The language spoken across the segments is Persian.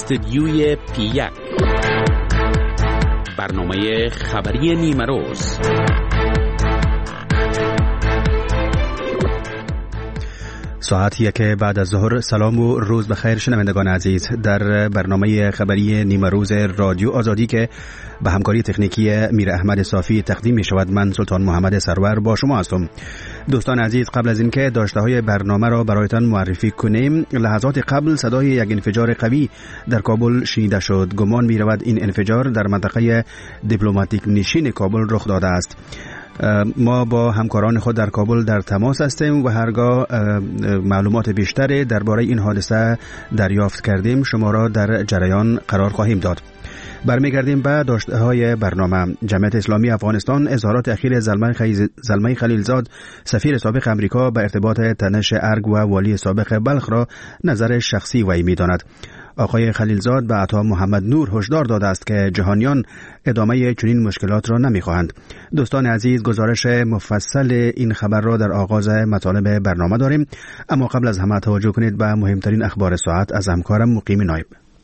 استدیوی پی1 برنامه خبری نیمروز. ساعت 1 بعد از ظهر. سلام و روز بخیر شنوندگان عزیز. در برنامه خبری نیمروز رادیو آزادی که به همکاری تکنیکی میر احمد صافی تقدیم می شود، من سلطان محمد سرور با شما هستم. دوستان عزیز، قبل از اینکه داشته های برنامه را برایتان معرفی کنیم، لحظات قبل صدای یک انفجار قوی در کابل شنیده شد. گمان می رود این انفجار در منطقه دیپلماتیک نشین کابل رخ داده است. ما با همکاران خود در کابل در تماس هستیم و هرگاه معلومات بیشتری درباره این حادثه دریافت کردیم شما را در جریان قرار خواهیم داد. برمیگردیم به داشته های برنامه. جمعیت اسلامی افغانستان اظهارات اخیر زلمه خلیلزاد سفیر سابق امریکا به ارتباط تنش ارگ و والی سابق بلخ را نظر شخصی وی می‌داند. آقای خلیلزاد به عطا محمد نور هشدار داده است که جهانیان ادامه چنین مشکلات را نمی‌خواهند. دوستان عزیز، گزارش مفصل این خبر را در آغاز مطالب برنامه داریم، اما قبل از همه توجه کنید به مهمترین اخبار ساعت از همکارم مقیم نایب.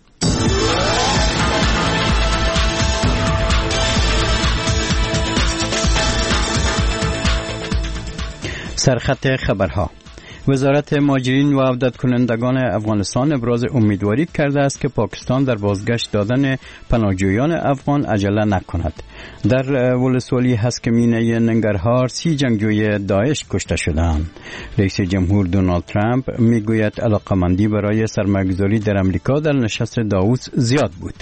سرخط خبرها. وزارت مهاجرین و عودت کنندگان افغانستان ابراز امیدواری کرده است که پاکستان در بازگشت دادن پناهجویان افغان عجله نکند. در ولسوالی هسکمینه ننگرهار 30 جنگجوی داعش کشته شدند. رئیس جمهور دونالد ترامپ میگوید علاقمندی برای سرمایه‌گذاری در امریکا در نشست داووس زیاد بود.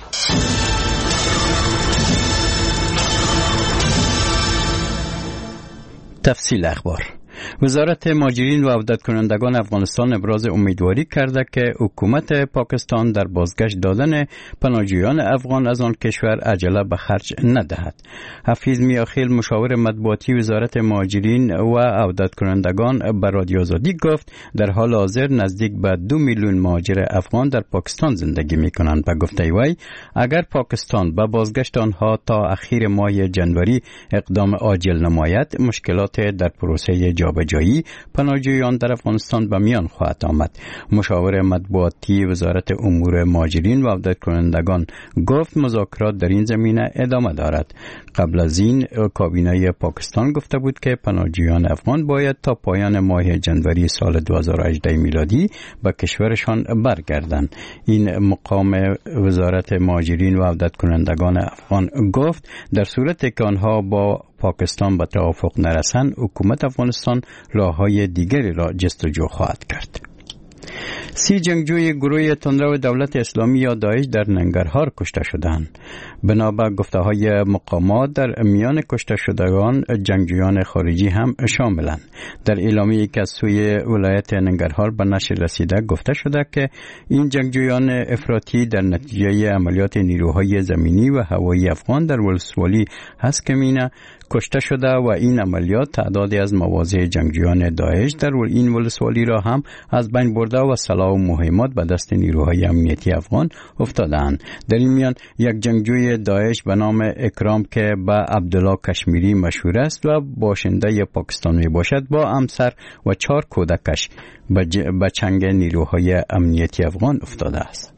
تفصیل اخبار. وزارت مهاجرین و عودت کنندگان افغانستان ابراز امیدواری کرده که حکومت پاکستان در بازگشت دادن پناهجویان افغان از آن کشور عجله به خرج ندهد. حفیظ میاخیل مشاور مطبوعاتی وزارت مهاجرین و عودت کنندگان به رادیو آزادی گفت در حال حاضر نزدیک به 2 میلیون مهاجر افغان در پاکستان زندگی می‌کنند. به گفته وی اگر پاکستان به بازگشت آنها تا اخیر ماه جنوری اقدام عاجل نماید، مشکلات در پروسه جابجایی پناهجویان در افغانستان به میان خواهد آمد. مشاور مطبوعاتی وزارت امور مهاجرین و عودت کنندگان گفت مذاکرات در این زمینه ادامه دارد. قبل از این کابینه پاکستان گفته بود که پناهجویان افغان باید تا پایان ماه جنوری سال 2018 میلادی به کشورشان برگردند. این مقام وزارت مهاجرین و عودت کنندگان افغان گفت در صورتی که آنها با پاکستان به توافق نرسند، حکومت افغانستان راه‌های دیگری را جستجو خواهد کرد. 30 جنگجوی گروه تندرو دولت اسلامی یا داعش در ننگرهار کشته شدند. بنابر گفته‌های مقامات در میان کشته شدگان جنگجویان خارجی هم شاملند. در اعلامیه‌ای که از سوی ولایت ننگرهار به نشر رسیده گفته شده که این جنگجویان افراطی در نتیجه عملیات نیروهای زمینی و هوایی افغان در ولسوالی هسکمینه کشته شده و این عملیات تعدادی از مواضع جنگجویان داعش در این ولسوالی را هم از بین برده و سلاح و مهمات به دست نیروهای امنیتی افغان افتادند. در این میان یک جنگجوی داعش به نام اکرام که به عبدالله کشمیری مشهور است و باشنده پاکستان می باشد با همسر و 4 کودکش به چنگ نیروهای امنیتی افغان افتاده است.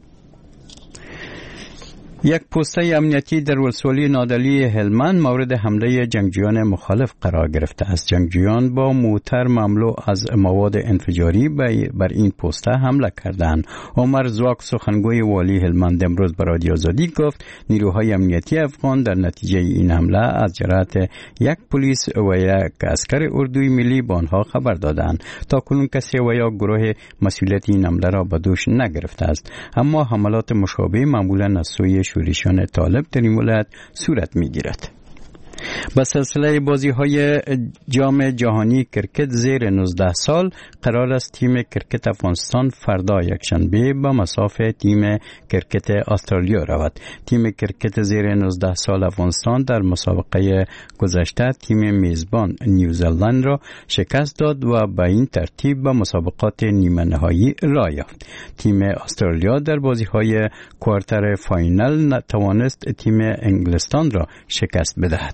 یک پوسته امنیتی در ولسوالی نادلی هلمند مورد حمله جنگجویان مخالف قرار گرفته است. جنگجویان با موتر مملو از مواد انفجاری بر این پوسته حمله کردند. عمر زواک سخنگوی والی هلمند امروز به رادیو آزادی گفت نیروهای امنیتی افغان در نتیجه این حمله از جراحت یک پلیس و یک عسکر اردوی ملی به آنها خبر دادند. تاکنون کسی و یا گروه مسئولیت این حمله را به دوش نگرفته است، اما حملات مشابه معمولا از سوی شورشیان طالب در این ولایت صورت می‌گیرد. با سلسله بازی‌های جام جهانی کرکت زیر 19 سال قرار است تیم کرکت افغانستان فردا یکشنبه به مسافه تیم کرکت استرالیا رود. تیم کرکت زیر 19 سال افغانستان در مسابقه گذشته تیم میزبان نیوزلند را شکست داد و به این ترتیب به مسابقات نیمه نهایی راه یافت. تیم استرالیا در بازی‌های کوارتر فاینال نتوانست تیم انگلستان را شکست بدهد.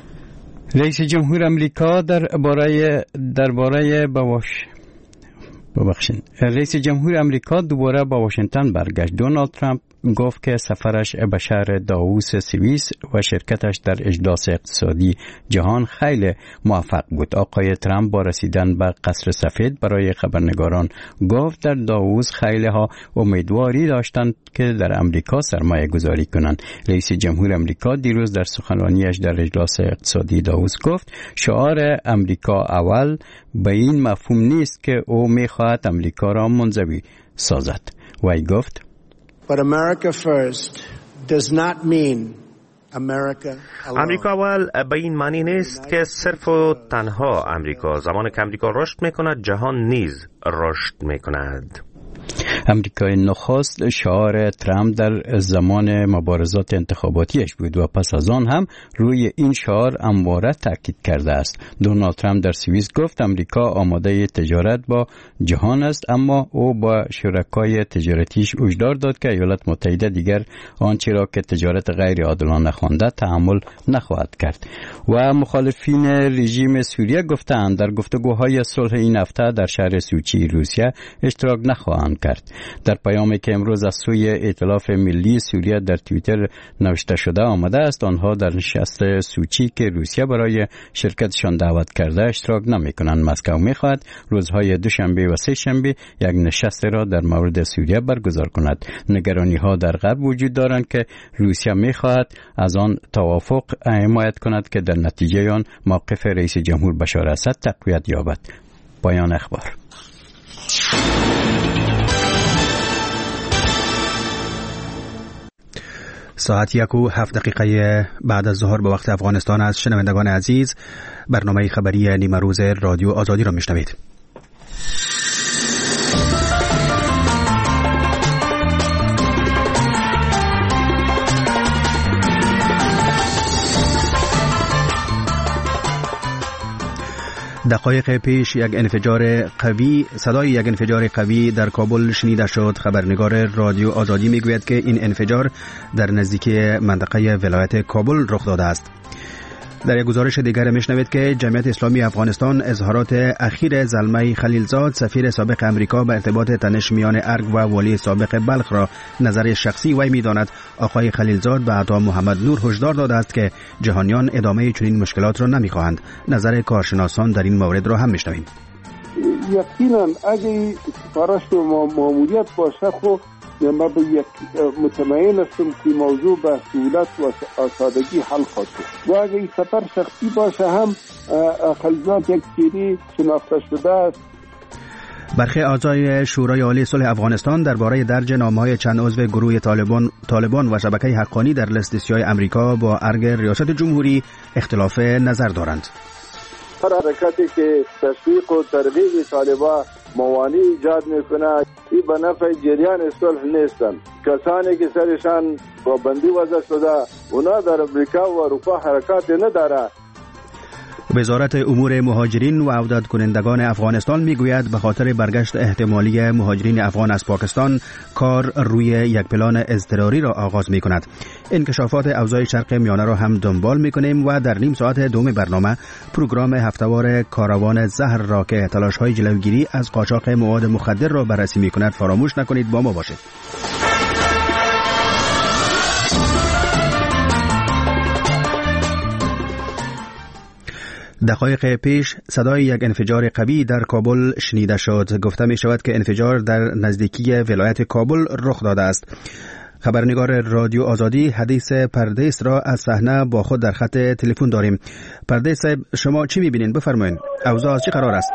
رئیس جمهور امریکا درباره رئیس جمهور امریکا دوباره با واشنگتن برگشت. دونالد ترامپ گفت که سفرش به شهر داووس سوئیس و شرکتش در اجلاس اقتصادی جهان خیلی موفق بود. آقای ترامپ با رسیدن به قصر سفید برای خبرنگاران گفت در داووس خیلی ها امیدواری داشتند که در امریکا سرمایه گذاری کنند. رئیس جمهور امریکا دیروز در سخنرانیش در اجلاس اقتصادی داووس گفت شعار امریکا اول به این مفهوم نیست که او میخواهد امریکا را منزوی سازد. وی گفت But America first does not mean America alone. امریکا اول به این معنی نیست که صرف و تنها امریکا. زمانی که امریکا رشد میکند جهان نیز رشد میکند. امریکای نخست شعار ترامپ در زمان مبارزات انتخاباتیش بود و پس از آن هم روی این شعار همواره تاکید کرده است. دونالد ترامپ در سوئیس گفت امریکا آماده تجارت با جهان است، اما او با شرکای تجارتیش هشدار داد که ایالات متحده دیگر آنچه را که تجارت غیر عادلانه خوانده تحمل نخواهد کرد. و مخالفین رژیم سوریه گفتند در گفتگوهای صلح این هفته در شهر سوچی روسیه اشتراک نخواهند کرد. در پیامی که امروز از سوی ائتلاف ملی سوریه در توییتر نوشته شده آمده است آنها در نشست سوچی که روسیه برای شرکتشان دعوت کرده اشتراک نمی‌کنند. مسکو می‌خواهد روزهای دوشنبه و سه شنبه یک نشست را در مورد سوریه برگزار کند. نگرانی‌ها در غرب وجود دارند که روسیه می‌خواهد از آن توافق حمایت کند که در نتیجه آن موقف رئیس جمهور بشار اسد تقویت یابد. پایان اخبار. ساعت 1:07 بعد از ظهر به وقت افغانستان از شنوندگان عزیز برنامه خبری نیمه روز رادیو آزادی را میشنوید. دقایق پیش صدای یک انفجار قوی در کابل شنیده شد. خبرنگار رادیو آزادی میگوید که این انفجار در نزدیکی منطقه ولایت کابل رخ داده است. در یک گزارش دیگر میشنوید که جمعیت اسلامی افغانستان اظهارات اخیر زلمه خلیلزاد سفیر سابق امریکا به ارتباط تنش میان ارگ و والی سابق بلخ را نظر شخصی وی میداند. آقای خلیلزاد به عطا محمد نور هشدار داده است که جهانیان ادامه چنین مشکلات را نمیخواهند. نظر کارشناسان در این مورد را هم میشنویم. یقینا اگه سفارش ماموریت باشه خب ما به یک مطمئن هستم که موضوع به سهولت و سادگی حل خواهد شد. و اگه این سفر شخصی باشه هم خلیلزاد یک چیزی شناخته شده است. برخی اعضای شورای عالی صلح افغانستان درباره درج نامه‌های چند عضو گروه طالبان و شبکه حقانی در لیست سیاه امریکا با ارگ ریاست جمهوری اختلاف نظر دارند. هر حرکتی که تشویق و ترغیب طالبان موانع ایجاد میکنه این به نفع جریان صلح نیستن. کسانی که سرشان با بندی وضع شده اونا در امریکا و اروپا حرکات نداره. وزارت امور مهاجرین و عودت کنندگان افغانستان میگوید به خاطر برگشت احتمالی مهاجرین افغان از پاکستان کار روی یک پلان اضطراری را آغاز می کند. انکشافات اوضاع شرق میانه را هم دنبال می کنیم و در نیم ساعت دوم برنامه پروگرام هفته‌وار کاروان زهر را که تلاش‌های جلوگیری از قاچاق مواد مخدر را بررسی می کند فراموش نکنید. با ما باشید. دقایق پیش صدای یک انفجار قوی در کابل شنیده شد. گفته می شود که انفجار در نزدیکی ولایت کابل رخ داده است. خبرنگار رادیو آزادی حدیث پردیس را از صحنه با خود در خط تلفن داریم. پردیس صاحب شما چی می بینین؟ بفرمایید. اوضاع از چه قرار است؟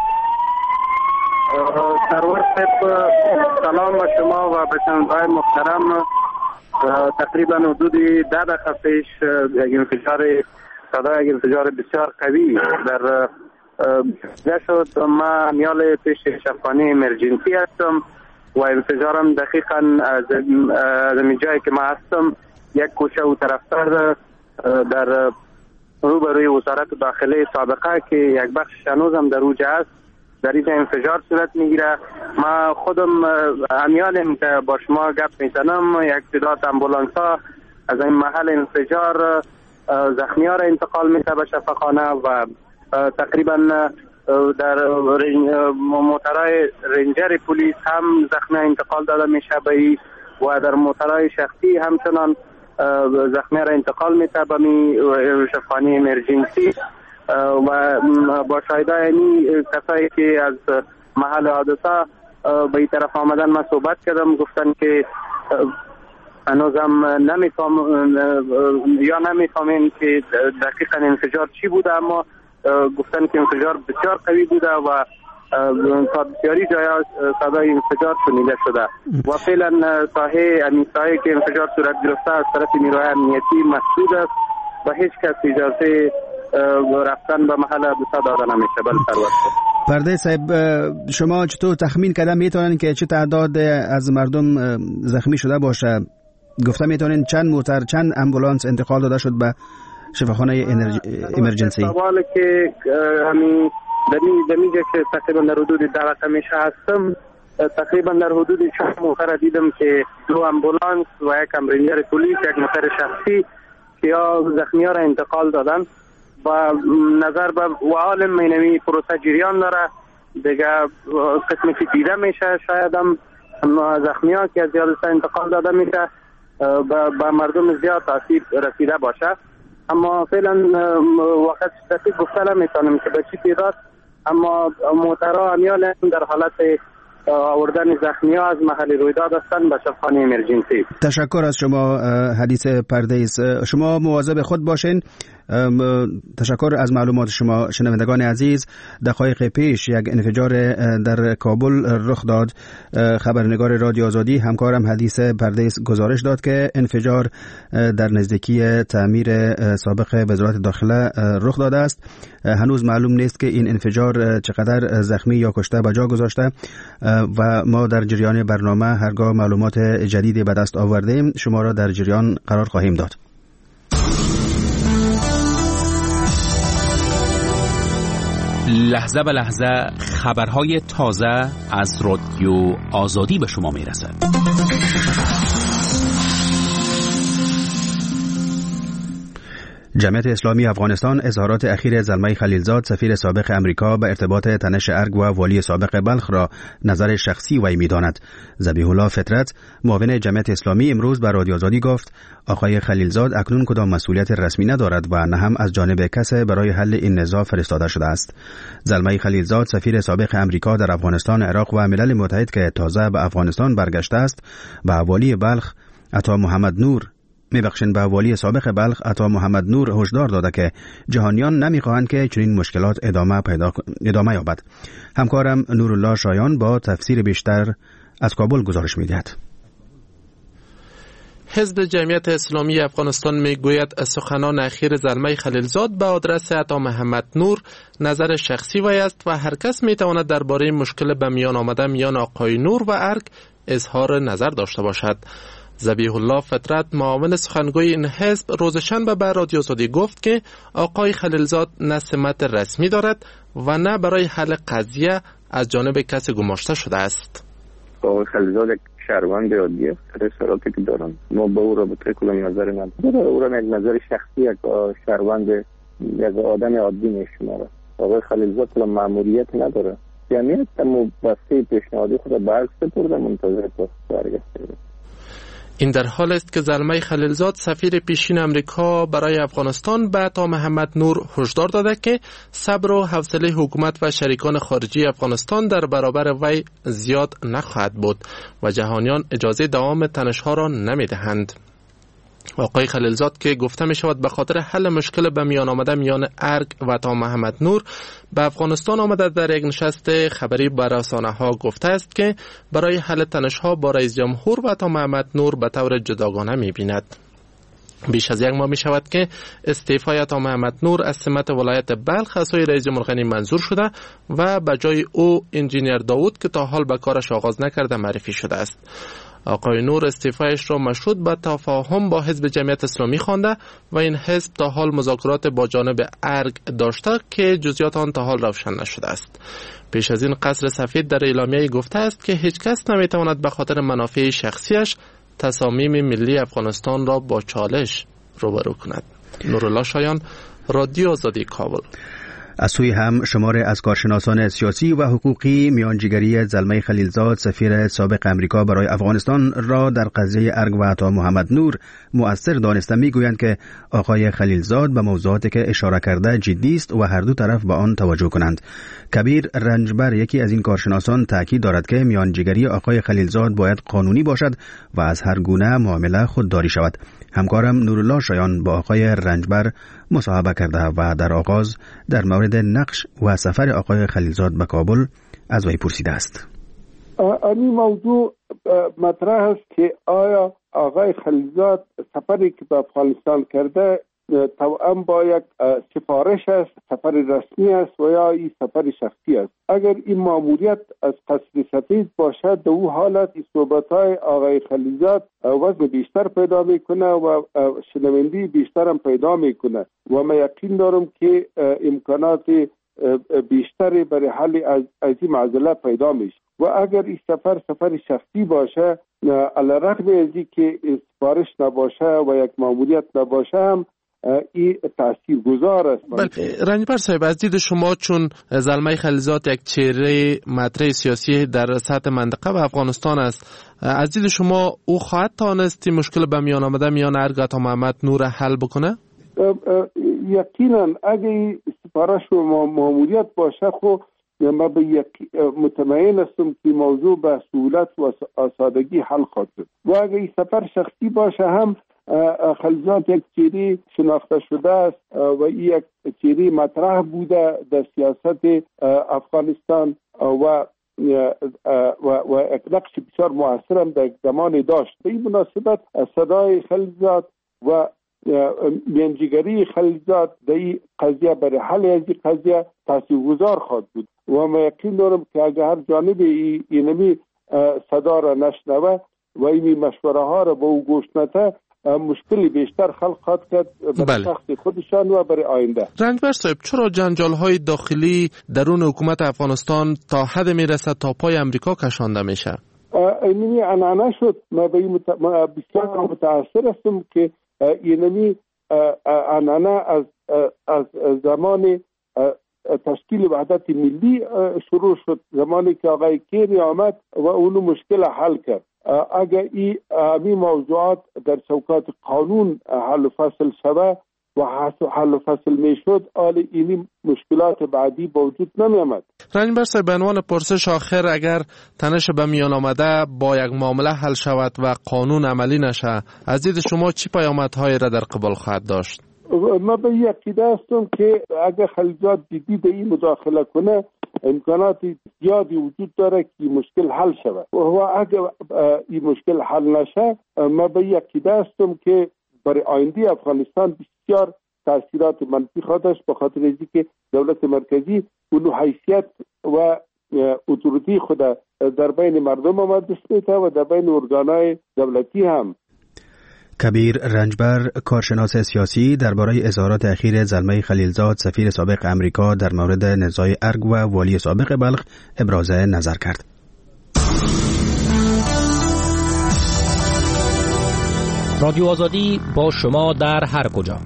سرور صاحب سلام به شما و به شنوندگان محترم. تقریبا حدود 10 دقیقه پیش صدای انفجار بسیار قوی در شد. ما میال پیش شفاخانه امرجنسی هستم و انفجارم دقیقا از جایی که ما هستم یک کوچه و طرفدار در روبروی وزارت داخله سابقه که یک بخش هنوزم در اوج است در اینجا انفجار صورت میگیره. ما خودم امیالم که با شما گپ میزنم. یک تعداد امبولانس ها از این محل انفجار زخمی ها را انتقال میده به شفاخانه و تقریبا در موترهای رنجر پلیس هم زخمی انتقال داده میشه به و در موترهای شخصی همچنان زخمی را انتقال میده به شفاخانه امرجنسی و با شاهدای کسایی که از محل حادثه به این طرف آمدن من صحبت کردم، گفتن که هنوزم نمیفهمین که دقیقا انفجار چی بوده، اما گفتن که انفجار بسیار قوی بوده و تا بسیاری جای صدای انفجار شنیده شده و فعلا ساحه که انفجار صورت گرفته از طرف نیروهای امنیتی مسدود است و هیچ کس اجازه رفتن به محل حادثه داده نمیشه. بله سرور پرده صاحب، شما چطور تخمین کردن میتونن که چه تعداد از مردم زخمی شده باشه؟ گفته میتونین چند موتر چند امبولانس انتقال داده شد به شفاخانه امرجنسی؟ سوالی که همین دمیجه که تقریبا در حدود 10 میشه هستم، تقریبا در حدود 4 موتر دیدم که 2 امبولانس و 1 رنجر پلیس، 1 موتر شخصی که یا زخمی ها را انتقال دادن و نظر به عالم مینوی پروسه جریان داره دیگه. قسمی که دیده میشه شاید هم زخمی ها که از حادثه انتقال داده میشه به مردم زیاد تاثیر رسیده باشه، اما فعلا وقت دقیق گفته نمیتونم که به چی تعداد، اما موترها امیال در حالت آوردن زخمی ها از محل رویداد هستند به شفاخانه امرجنسی. تشکر از شما حدیث پردیس. شما مواظب خود باشین. تشکر از معلومات شما. شنوندگان عزیز، دقایق پیش یک انفجار در کابل رخ داد. خبرنگار رادیو آزادی همکارم حدیث پردیس گزارش داد که انفجار در نزدیکی تعمیر سابق وزارت داخله رخ داده است. هنوز معلوم نیست که این انفجار چقدر زخمی یا کشته به جا گذاشته و ما در جریان برنامه هرگاه معلومات جدیدی به دست آوردیم شما را در جریان قرار خواهیم داد. لحظه به لحظه خبرهای تازه از رادیو آزادی به شما میرسد. جمعیت اسلامی افغانستان اظهارات اخیر زلمه خلیلزاد سفیر سابق امریکا به ارتباط تنش ارگ و والی سابق بلخ را نظر شخصی وی می‌داند. ذبیح الله فطرت معاون جمعیت اسلامی امروز به رادیو آزادی گفت آقای خلیلزاد اکنون کدام مسئولیت رسمی ندارد و نه هم از جانب کسی برای حل این نزاع فرستاده شده است. زلمه خلیلزاد سفیر سابق امریکا در افغانستان، عراق و ملل متحد که تازه به افغانستان برگشته است، به والی بلخ به والی سابق بلخ عطا محمد نور هشدار داده که جهانیان نمیخواهند که چنین مشکلات ادامه یابد. همکارم نورالله شایان با تفسیر بیشتر از کابل گزارش می‌دهد. حزب جمعیت اسلامی افغانستان میگوید سخنان اخیر زلمه خلیلزاد به آدرس عطا محمد نور نظر شخصی وی است و هر کس میتواند درباره مشکل به میان آمده میان آقای نور و ارگ اظهار نظر داشته باشد. ذبیح الله فطرت معاون سخنگوی این حزب روز شنبه به رادیو آزادی گفت که آقای خلیلزاد نه سمت رسمی دارد و نه برای حل قضیه از جانب کسی گماشته شده است. آقای خلیلزاد یک شهروند عادی است، اصلاراتی که دارن ما با او رابطه کلام نظر نداریم. او را یک نظر شخصی یک شهروند یک آدم عادی میشماره. آقای خلیلزاد کلام مأموریت نداره. جمعیت تمام بسته پیشنهادی خود برگ سپرده منتظر پاسخ برگشته. این در حال است که زلمه خلیلزاد سفیر پیشین امریکا برای افغانستان به عطا محمد نور هشدار داده که صبر و حوصله حکومت و شریکان خارجی افغانستان در برابر وی زیاد نخواهد بود و جهانیان اجازه دوام تنش‌ها را نمی‌دهند. آقای خلیلزاد که گفته می شود به خاطر حل مشکل به میان آمده میان ارگ و عطا محمد نور به افغانستان آمده، در یک نشست خبری با رسانه‌ها گفته است که برای حل تنش‌ها با رئیس جمهور و عطا محمد نور به طور جداگانه می بیند. بیش از یک ماه می شود که استعفای عطا محمد نور از سمت ولایت بلخ از سوی رئیس جمهور غنی منظور شده و به جای او انجینیر داوود که تا حال به کارش آغاز نکرده معرفی شده است. آقای نور استعفایش را مشروط به تفاهم با حزب جمعیت اسلامی خوانده و این حزب تا حال مذاکرات با جانب ارگ داشته که جزئیات آن تا حال روشن نشده است. پیش از این قصر سفید در اعلامیه گفته است که هیچ کس نمیتواند به خاطر منافع شخصیش تصامیم ملی افغانستان را با چالش روبرو کند. نورالله شایان، رادیو آزادی، کابل. از سوی هم شمار از کارشناسان سیاسی و حقوقی میانجیگری زلمه خلیلزاد سفیر سابق امریکا برای افغانستان را در قضیه ارگ و عطا محمد نور مؤثر دانسته میگویند که آقای خلیلزاد به موضوعاتی که اشاره کرده جدی است و هر دو طرف به آن توجه کنند. کبیر رنجبر یکی از این کارشناسان تاکید دارد که میانجیگری آقای خلیلزاد باید قانونی باشد و از هر گونه معامله خودداری شود. همکارم نورالله شایان با آقای رنجبر مصاحبه کرده و در آغاز در مورد نقش و سفر آقای خلیلزاد به کابل از وی پرسیده است. این موضوع مطرح است که آیا آقای خلیلزاد سفری که به افغانستان کرده توأم با یک سفارش است، سفر رسمی است و یا این سفر شخصی است؟ اگر این ماموریت از قصر سفید باشد در او حالت صحبت‌های آقای خلیلزاد وزن بیشتر پیدا میکنه و شنوندی بیشتر هم پیدا میکنه و من یقین دارم که امکانات بیشتری برای حل از این معضله پیدا میشه. و اگر این سفر شخصی باشه، علیرغم از اینکه سفارش نباشه و یک ماموریت نباشه هم این تأثیر گذار است. رنجبر صاحب، از دید شما چون زلمه خلیلزاد یک چهره مطرح سیاسی در سطح منطقه و افغانستان است، از دید شما او خواهد توانست مشکل به میان آمده میان ارگ عطا محمد نور حل بکنه؟ یقینا اگه سفارش و ماموریت باشه خب من به یک مطمئن هستم که موضوع به سهولت و سادگی حل خواهد شد. و اگه این سفر شخصی باشه هم خلیلزاد یک چهره شناخته شده است و یک چهره مطرح بوده در سیاست افغانستان و یک نقش بسیار مؤثر هم در زمان داشت. به این مناسبت صدای خلیلزاد و میانجیگری خلیلزاد در این قضیه برای حل از این قضیه تاثیرگذار خواهد بود و من یقین دارم که اگر هر جانب اینمی صدا را نشنوه و این مشوره ها را به او گوش نده، مشکلی بیشتر خلق خواهد کرد برای شخص خودشان و برای آینده. رنجبر صاحب، چرا جنجال های داخلی درون حکومت افغانستان تا حد میرسد تا پای امریکا کشانده میشه؟ اینمی عنعنه شد. من بسیار متاثر هستم که اینمی عنعنه از زمان تشکیل وحدت ملی شروع شد، زمانی که آقای کیری آمد و اونو مشکل حل کرد. اگر این موضوعات در چوکات قانون حل و فصل شود و حل و فصل می شد، آل اینی مشکلات بعدی با وجود نمی آمد. رنجبر صاحب، به عنوان پرسش آخر، اگر تنش به میان آمده با یک معامله حل شود و قانون عملی نشه، از دید شما چی پیامدهایی را در قبال خواهد داشت؟ من به یک عقیده هستم که اگر خلیلزاد جدی به این مداخله کنه، امکانات زیادی وجود داره که مشکل حل شود و اگر این مشکل حل نشه، من به یک عقیده هستم که برای آینده افغانستان بسیار تاثیرات منفی خواهد داشت، به خاطر اینکه دولت مرکزی اون حیثیت و اتوریتی خود در بین مردم آمد دسته و در بین ارگانهای دولتی هم. کبیر رنجبر، کارشناس سیاسی، درباره اظهارات اخیر زلمه خلیلزاد سفیر سابق امریکا در مورد نزاع ارگ و والی سابق بلخ ابراز نظر کرد. رادیو آزادی با شما در هر کجا.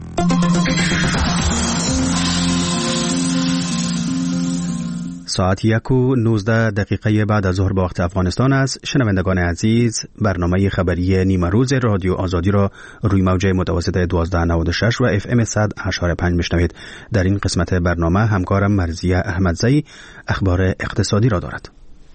ساعت 1:19 بعد از ظهر به وقت افغانستان است. شنوندگان عزیز، برنامه خبری نیمه روز رادیو آزادی را روی موج متوسط 1296 و FM 100.5 میشنوید. در این قسمت برنامه همکارم مرزیه احمدزئی اخبار اقتصادی را دارد.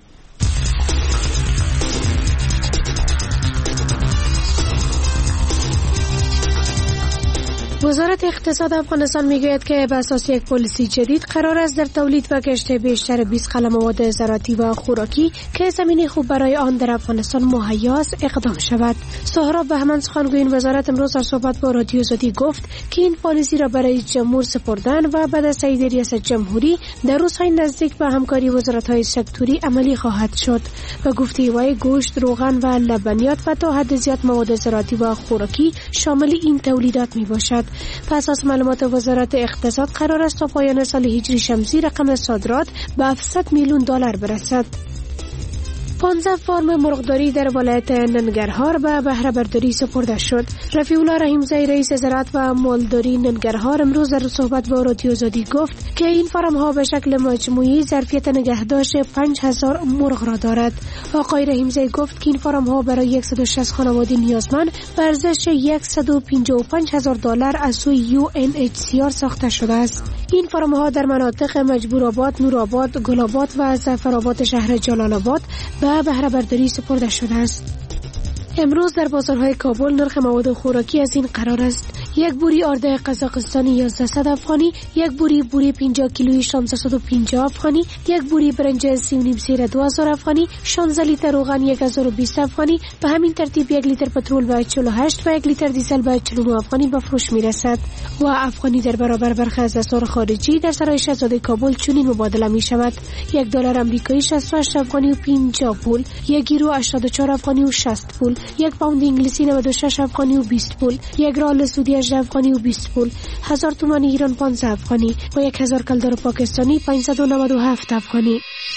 وزارت اقتصاد افغانستان میگوید که به اساس یک پالیسی جدید قرار است در تولید و کشت بیشتر 20 خل مواد زراعتی و خوراکی که زمینه خوب برای آن در افغانستان مهیا است اقدام شود. سهراب بهمن، سخنگوی وزارت، امروز در صحبت با رادیو آزادی گفت که این پالیسی را برای جمهور سپردن و بعد از تایید ریاست جمهوری در روزهای نزدیک به همکاری وزارت‌های سکتوری عملی خواهد شد. و گفته وی گوشت، روغن و لبنیات و تا حد زیاد مواد زراعتی و خوراکی شامل این تولیدات میباشد. پس از معلومات وزارت اقتصاد قرار است تا پایان سال هجری شمسی رقم صادرات به $700 میلیون برسد. 15 فارم مرغداری در ولایت ننگرهار به بهره برداری سپرده شد. رفیع الله رحیمزی رئیس زراعت و مالداری ننگرهار امروز در صحبت با رادیو آزادی گفت که این فارم ها به شکل مجموعی ظرفیت نگهداشت 5000 مرغ را دارد. آقای رحیمزی گفت که این فارم ها برای 160 خانواده نیازمند به ارزش $155,000 از سوی UNHCR ساخته شده است. این فارم ها در مناطق مجبورآباد، نورآباد، گل‌آباد و ظفرآباد شهر جلال آباد به بهره برداری سپرده شده است. امروز در بازارهای کابل نرخ مواد خوراکی از این قرار است: یک بوری آرده قزاقستانی 1100 افغانی، یک بوری 50 کیلویی 1650 افغانی، یک بوری برنج 3.5 سیر 2000 افغانی، 16 لیتر روغن 1020 افغانی، به همین ترتیب 1 لیتر پترول به 48 و 1 لیتر دیزل به 49 افغانی به فروش میرسد. و افغانی در برابر برخی از اسعار خارجی در سرای شاهزاده کابل چنین مبادله می شود: $1 آمریکایی 68 افغانی و 50 پول، 1 یورو 84 افغانی و 60 پول، 1 پوند انگلیسی 96 افغانی و 20 پول، 1 ریال سعودی 18 افغانی و 20 پول، 1000 تومان ایران 15 افغانی و 1000 کلدار پاکستانی 597 افغانی.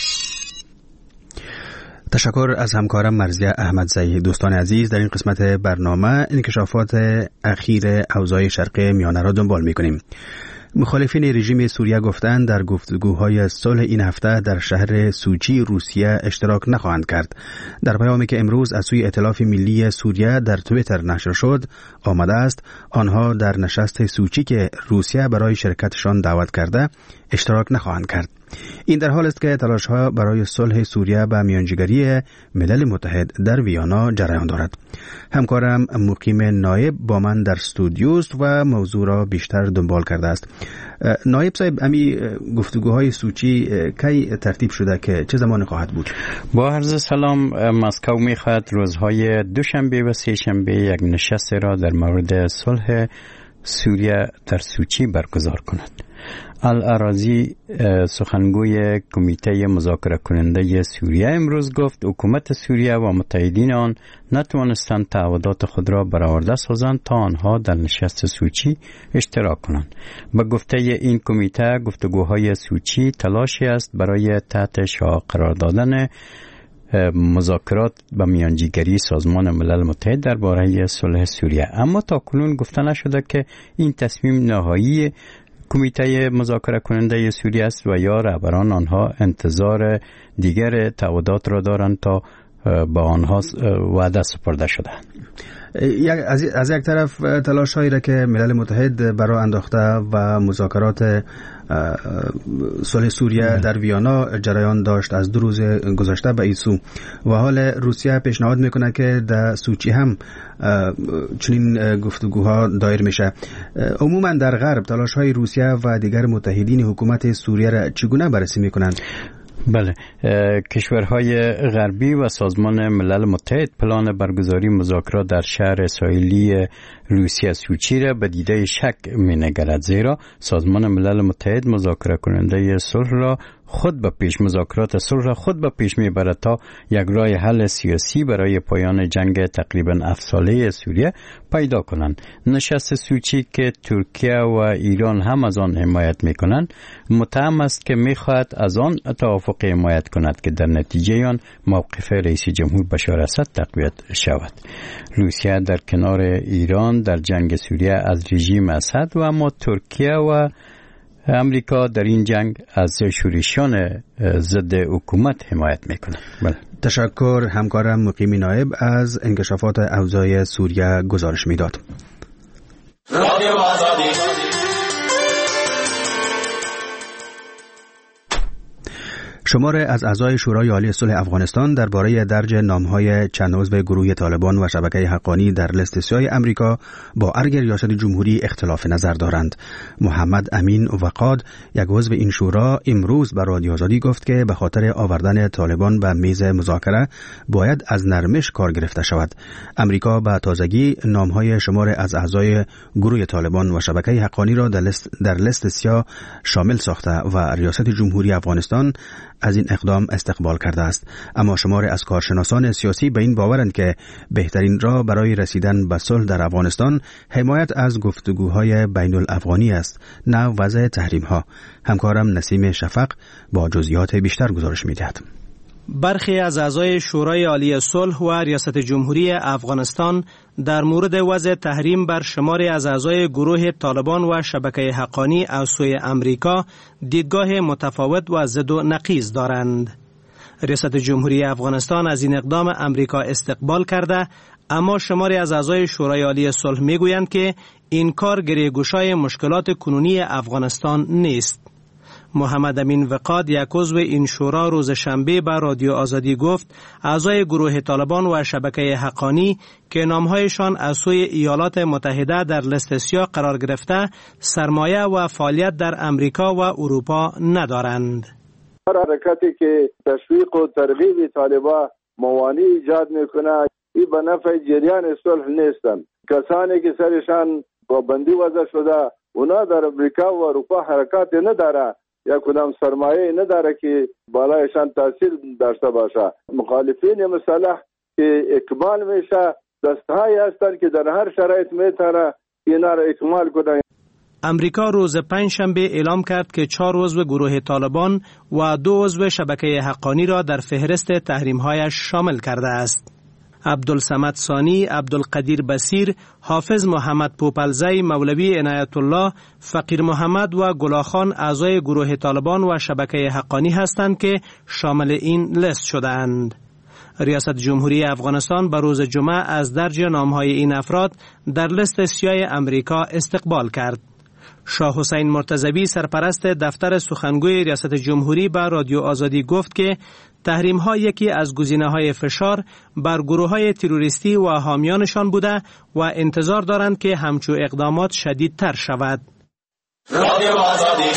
تشکر از همکارم مرضیه احمدزی. دوستان عزیز، در این قسمت برنامه انکشافات اخیر اوضاع شرق میانه را دنبال می‌کنیم. مخالفین رژیم سوریه گفتند در گفتگوهای صلح این هفته در شهر سوچی روسیه اشتراک نخواهند کرد. در پیامی که امروز از سوی ائتلاف ملی سوریه در توییتر نشر شد، آمده است آنها در نشست سوچی که روسیه برای شرکتشان دعوت کرده اشتراک نخواهند کرد. این در حال است که تلاش‌ها برای صلح سوریه به میانجیگری ملل متحد در ویانا جریان دارد. همکارم مقیم نایب با من در استودیوست و موضوع را بیشتر دنبال کرده است. نایب صاحب، امی گفتگوهای سوچی کی ترتیب شده که چه زمان خواهد بود؟ با عرض سلام، مسکو می‌خواهد روزهای دوشنبه و سه‌شنبه یک نشست را در مورد صلح سوریه در سوچی برگزار کند. الاراضی سخنگوی کمیته مذاکره کننده سوریه امروز گفت حکومت سوریه و متحدین آن نتوانستند تعهدات خود را برآورده سازند تا آنها در نشست سوچی اشتراک کنند. به گفته این کمیته گفتگوهای سوچی تلاشی است برای تحت شعار قرار دادن مذاکرات به میانجیگری سازمان ملل متحد درباره صلح سوریه، اما تاکنون گفته نشده که این تصمیم نهایی کمیته مذاکره کننده سوریه است و یا رهبران آنها انتظار دیگر تعهدات را دارند تا با آنها وعده سپرده شده. از یک طرف تلاش هایی را که ملل متحد برای انداخته و مذاکرات صلح سوریه در ویانا جریان داشت از 2 روز گذشته به این سو، و حال روسیه پیشنهاد میکنه که در سوچی هم چنین گفتگوها دایر میشه. عموما در غرب تلاش های روسیه و دیگر متحدین حکومت سوریه را چگونه بررسی میکنند؟ بله، کشورهای غربی و سازمان ملل متحد پلان برگزاری مذاکرات در شهر ساحلی روسیه سوچی را به دیده شک می‌نگرد، زیرا سازمان ملل متحد مذاکره کننده صلح را مذاکرات صلح را خود به پیش میبرد تا یک راه حل سیاسی برای پایان جنگ تقریباً 7 ساله سوریه پیدا کنند. نشست سوچی که ترکیه و ایران هم از آن حمایت میکنند متهم است که میخواهد از آن توافق حمایت کند که در نتیجه آن موقف رئیس جمهور بشار اسد تقویت شود. روسیه در کنار ایران در جنگ سوریه از رژیم اسد و اما ترکیه و امریکا در این جنگ از شورشیان ضد حکومت حمایت میکنه. بله. تشکر. همکارم مقیم نایب از انکشافات اوضاع سوریه گزارش میداد. رادیو آزادی. شمار از اعضای شورای عالی صلح افغانستان درباره درج نام‌های چند عضو گروه طالبان و شبکه حقانی در لیست سیاه امریکا با ارگ ریاست جمهوری اختلاف نظر دارند. محمد امین وقاد، یک عضو این شورا، امروز به رادیو آزادی گفت که به خاطر آوردن طالبان به میز مذاکره باید از نرمش کار گرفته شود. امریکا به تازگی نام‌های شمار از اعضای گروه طالبان و شبکه حقانی را در لیست سیاه شامل ساخته و ریاست جمهوری افغانستان از این اقدام استقبال کرده است. اما شمار از کارشناسان سیاسی به این باورند که بهترین راه برای رسیدن به صلح در افغانستان حمایت از گفتگوهای بین الافغانی است، نه وضع تحریم ها. همکارم نسیم شفق با جزئیات بیشتر گزارش می‌دهد. برخی از اعضای شورای عالی صلح و ریاست جمهوری افغانستان در مورد وضع تحریم بر شماری از اعضای گروه طالبان و شبکه حقانی از سوی امریکا دیدگاه متفاوت و ضد و نقیض دارند. ریاست جمهوری افغانستان از این اقدام امریکا استقبال کرده، اما شماری از اعضای شورای عالی صلح میگویند که این کار گریه‌گشای مشکلات کنونی افغانستان نیست. محمد امین وقاد، یک عضو این شورا، روز شنبه به رادیو آزادی گفت اعضای گروه طالبان و شبکه حقانی که نامهایشان از سوی ایالات متحده در لیست سیاه قرار گرفته سرمایه و فعالیت در امریکا و اروپا ندارند. حرکتی که تشویق و ترغیب طالبان موانع ایجاد میکنه، این به نفع جریان صلح نیستند. کسانی که سرشان پابندی وضع شده اونا در امریکا و اروپا حرکت نداره، یا کدام سرمایه نداره که بالایشان تاثیر داشته باشه. مخالفین مصالح که اکمال میشه دستهایی هستند که در هر شرایط میتونه اینا را اکمال کنه. امریکا روز پنجشنبه اعلام کرد که 4 عضو گروه طالبان و 2 عضو شبکه حقانی را در فهرست تحریم‌هایش شامل کرده است. عبدالصمد ثانی، عبدالقدیر بصیر، حافظ محمد پوپلزی، مولوی عنایت الله، فقیر محمد و گلاخان اعضای گروه طالبان و شبکه حقانی هستند که شامل این لیست شده‌اند. ریاست جمهوری افغانستان به روز جمعه از درج نام‌های این افراد در لیست سیاه امریکا استقبال کرد. شاه حسین مرتضوی، سرپرست دفتر سخنگوی ریاست جمهوری، به رادیو آزادی گفت که تحریم ها یکی از گزینه‌های فشار بر گروه‌های تروریستی و حامیانشان بوده و انتظار دارند که همچو اقدامات شدیدتر شود. رادیو آزادی.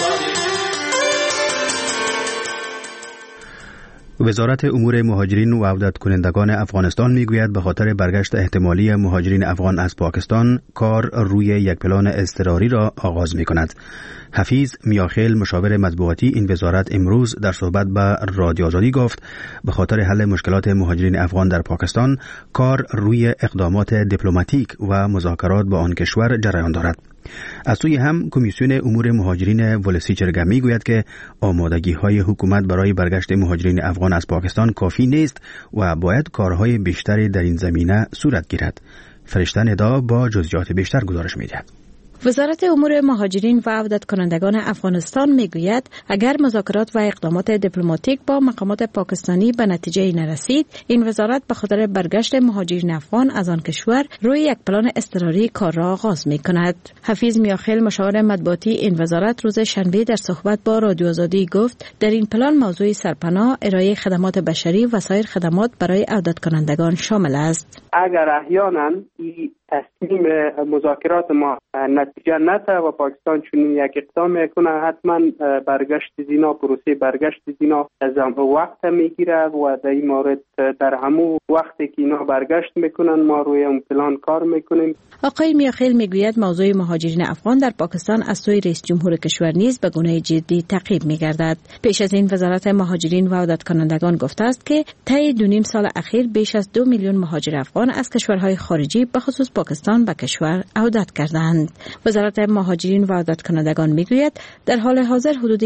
وزارت امور مهاجرین و عودت کنندگان افغانستان میگوید به خاطر برگشت احتمالی مهاجرین افغان از پاکستان کار روی یک پلان اضطراری را آغاز می کند. حفیظ میاخیل، مشاور مطبوعاتی این وزارت، امروز در صحبت به رادیو آزادی گفت به خاطر حل مشکلات مهاجرین افغان در پاکستان کار روی اقدامات دیپلماتیک و مذاکرات با آن کشور جریان دارد. از سوی هم کمیسیون امور مهاجرین ولسی چرگه میگوید که آمادگی های حکومت برای برگشت مهاجرین افغان از پاکستان کافی نیست و باید کارهای بیشتری در این زمینه صورت گیرد. فرشته ندا با جزئیات بیشتر گزارش می‌دهد. وزارت امور مهاجرین و عودت کنندگان افغانستان میگوید اگر مذاکرات و اقدامات دیپلماتیک با مقامات پاکستانی به نتیجه نرسید، این وزارت به خاطر برگشت مهاجرین افغان از آن کشور روی یک پلان اضطراری کار را آغاز میکند. حفیظ میاخیل، مشاور مطبوعاتی این وزارت، روز شنبه در صحبت با رادیو آزادی گفت در این پلان موضوع سرپناه، ارائه خدمات بشری و سایر خدمات برای عودت کنندگان شامل است. اگر احیانا تصمیم مذاکرات ما نتیجه نده و پاکستان چنین یک اقدام میکنه، حتما برگشت زینا، پروسه برگشت زینا از وقت میگیره و در این مورد در همون وقتی که اینا برگشت میکنن ما روی اون پلان کار میکنیم. آقای میاخیل میگوید موضوع مهاجرین افغان در پاکستان از سوی رئیس جمهور کشور نیز به گونه جدی تعقیب میگردد. پیش از این وزارت مهاجرین و عودت کنندگان گفته است که طی 2.5 سال اخیر بیش از 2 میلیون مهاجر افغان از کشورهای خارجی به خصوص پاکستان به کشور عودت کردند. وزارت مهاجرین و عودت کنندگان میگوید در حال حاضر حدود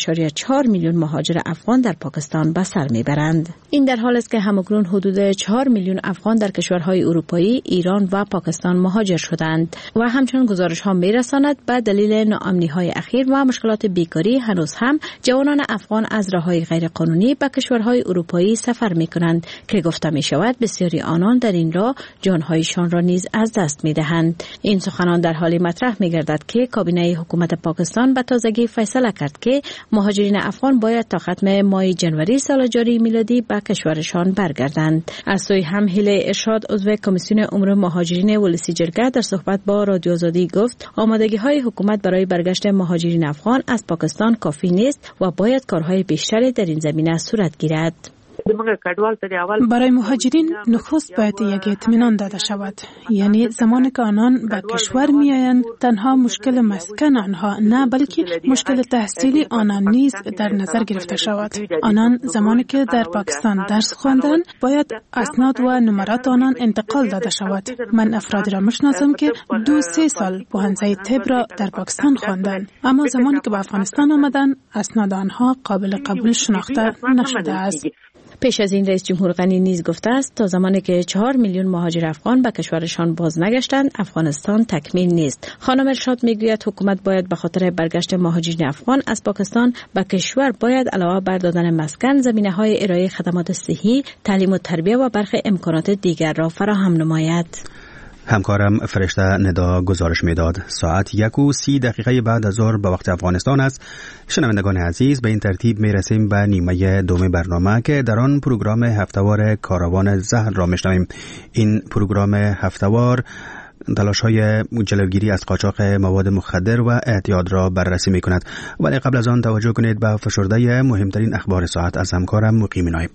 1.4 میلیون مهاجر افغان در پاکستان به سر میبرند. این در حالی است که همکنون حدود 4 میلیون افغان در کشورهای اروپایی، ایران و پاکستان مهاجر شدند و همچنین گزارش ها میرساند به دلیل ناامنی های اخیر و مشکلات بیکاری هنوز هم جوانان افغان از راههای غیر قانونی به کشورهای اروپایی سفر میکنند که گفته می شود بسیاری آنان در این راه جانهایشان را نیز از دست میدهند. این سخنان در حالی مطرح میگردد که کابینه حکومت پاکستان به تازگی فیصله کرد که مهاجرین افغان باید تا ختم ماه جنوری سال جاری میلادی به کشورشان برگردند. از سوی هم هیله ارشاد، عضو کمیسیون امور مهاجرین ولسی جرگه، در صحبت با رادیو آزادی گفت آمادگی‌های حکومت برای برگشت مهاجرین افغان از پاکستان کافی نیست و باید کارهای بیشتری در این زمینه صورت گیرد. برای مهاجرین نخست باید یک اطمینان داده شود، یعنی زمانی که آنان به کشور میآیند تنها مشکل مسکن آنها نه بلکه مشکل تحصیلی آنان نیز در نظر گرفته شود. آنان زمانی که در پاکستان درس خواندند باید اسناد و نمرات آنان انتقال داده شود. من افرادی را میشناسم که 2-3 سال مهندسی طب را در پاکستان خواندند، اما زمانی که به افغانستان آمدند اسناد آنها قابل قبول شناخته نشده است. پیش از این رئیس جمهور غنی نیز گفته است تا زمانی که 4 میلیون مهاجر افغان به کشورشان باز نگشتند افغانستان تکمیل نیست. خانم ارشاد میگوید حکومت باید به خاطر برگشت مهاجرین افغان از پاکستان به کشور باید علاوه بر دادن مسکن زمینه‌های ارائه خدمات صحی، تعلیم و تربیت و برخی امکانات دیگر را فراهم نماید. همکارم فرشته ندا گزارش میداد. ساعت 1:30 بعد از ظهر به وقت افغانستان است. شنوندگان عزیز، به این ترتیب میرسیم به نیمه دوم برنامه که در آن پروگرام هفتهوار کاروان زهر را میشنویم. این پروگرام هفتهوار تلاش‌های جلوگیری از قاچاق مواد مخدر و اعتیاد را بررسی می‌کند. ولی قبل از آن توجه کنید به فشرده مهمترین اخبار ساعت از همکارم مقیم نایب.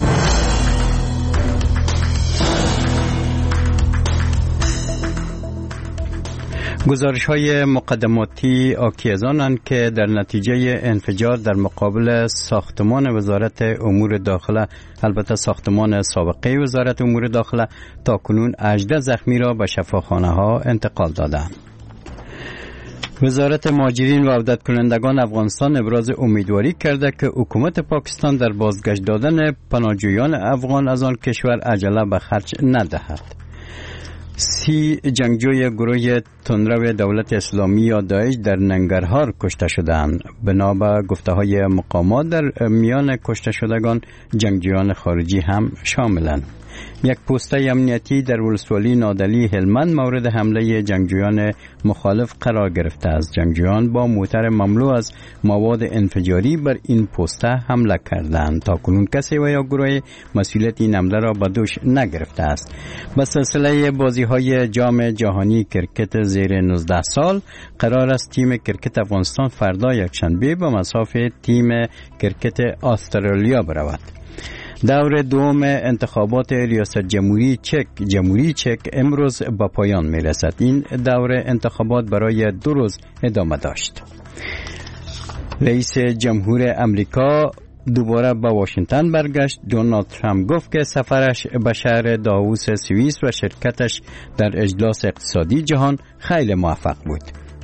گزارش‌های مقدماتی آکی از آنند که در نتیجه انفجار در مقابل ساختمان وزارت امور داخله، البته ساختمان سابقه وزارت امور داخله، تاکنون 18 زخمی را به شفاخانه‌ها انتقال دادند. وزارت مهاجرین و عودت کنندگان افغانستان ابراز امیدواری کرده که حکومت پاکستان در بازگشت دادن پناهجویان افغان از آن کشور عجله به خرج ندهد. 30 جنگجوی گروه تندرو دولت اسلامی یا داعش در ننگرهار کشته شدند. بنا به گفته‌های مقامات در میان کشته شدگان جنگجویان خارجی هم شاملند. یک پوسته امنیتی در ولسوالی نادلی هلمند مورد حمله جنگجویان مخالف قرار گرفته است. جنگجویان با موتر مملو از مواد انفجاری بر این پوسته حمله کردند. تاکنون کسی و یا گروه مسئولیت این حمله را به دوش نگرفته است. به سلسله بازی‌های جام جهانی کرکت زیر 19 سال قرار است تیم کرکت افغانستان فردا یکشنبه به مصاف تیم کرکت استرالیا برود. دور دوم انتخابات ریاست جمهوری چک امروز به پایان می رسد. این دور انتخابات برای 2 روز ادامه داشت. رئیس جمهور امریکا دوباره به واشنگتن برگشت. دونالد ترامپ گفت که سفرش به شهر داووس سوئیس و شرکتش در اجلاس اقتصادی جهان خیلی موفق بود.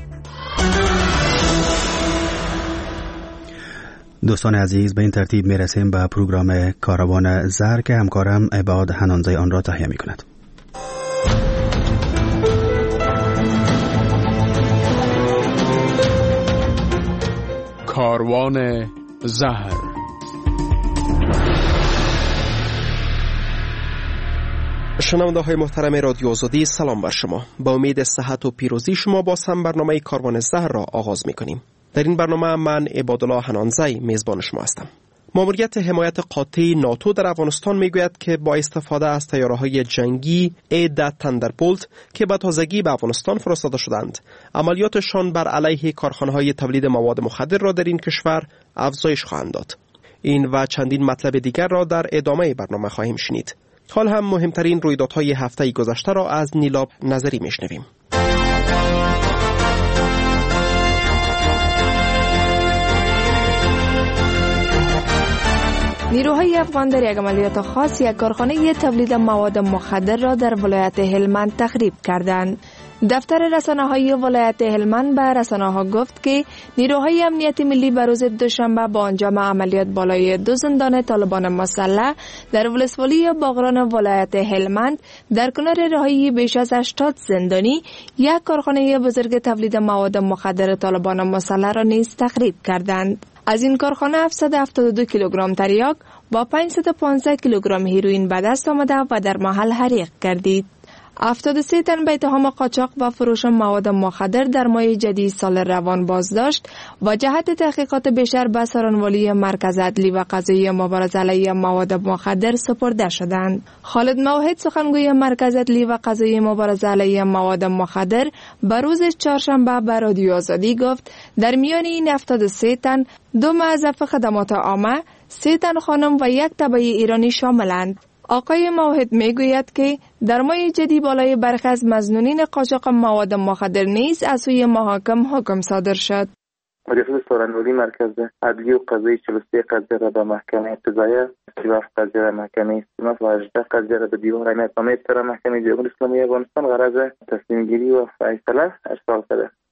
دوستان عزیز، به این ترتیب میرسیم به پروگرام کاروان زهر که همکارم عباد حنانزی آن را تهیه می کند. کاروان زهر. شنونده های محترم رادیو آزادی، سلام بر شما. با امید صحت و پیروزی شما باز هم برنامه کاروان زهر را آغاز می کنیم. در این برنامه من عبادالله حنانزی میزبان شما هستم. ماموریت حمایت قاطع ناتو در افغانستان میگوید که با استفاده از طیاره‌های جنگی A-10 تندربولت که به تازگی به افغانستان فرستاده شدند، عملیاتشان بر علیه کارخانه‌های تولید مواد مخدر را در این کشور افزایش خواهند داد. این و چندین مطلب دیگر را در ادامه برنامه خواهیم شنید. حال هم مهمترین رویدادهای هفته گذشته را از نیلاب نظری میشنویم. نیروهای افغان در یک عملیات خاص یک کارخانه تولید مواد مخدر را در ولایت هلمند تخریب کردند. دفتر رسانه‌های ولایت هلمند به رسانه‌ها گفت که نیروهای امنیت ملی به روز دوشنبه با انجام عملیات بالای 2 زندان طالبان مسلح در ولسوالی باغران ولایت هلمند در کنار رهایی بیش از 80 زندانی یک کارخانه بزرگ تولید مواد مخدر طالبان مسلح را نیز تخریب کردند. از این کارخانه 772 کیلوگرم تریاک با 515 کیلوگرم هیروئین به دست آمده و در محل حریق گردید. 73 تن به اتهام قاچاق و فروش مواد مخدر در ماه جدید سال روان بازداشت و جهت تحقیقات بیشتر به سرانوالی مرکز عدلی و قضایی مبارزه علیه مواد مخدر سپرده شدند. خالد موحد سخنگوی مرکز عدلی و قضایی مبارزه علیه مواد مخدر به روز چهارشنبه به رادیو آزادی گفت در میان این 73 تن 2 موظف خدمات عامه، 3 تن خانم و 1 تبعی ایرانی شاملند. آقای موحد میگوید که در ماه جدی بالای برخی از مظنونین قاچاق مواد مخدر نیز از سوی محاکم حکم صادر شد. مجلس سرانوالی مرکز عدلی و قضایی 43 قضیه را به محکمه قضاییه، 37 قضیه را محکمه استیناف و 18 قضیه را به دیوان رای محکمه محکمه جمهوری اسلامی افغانستان غرض تصمیم گیری و فیصله ارسال کرده.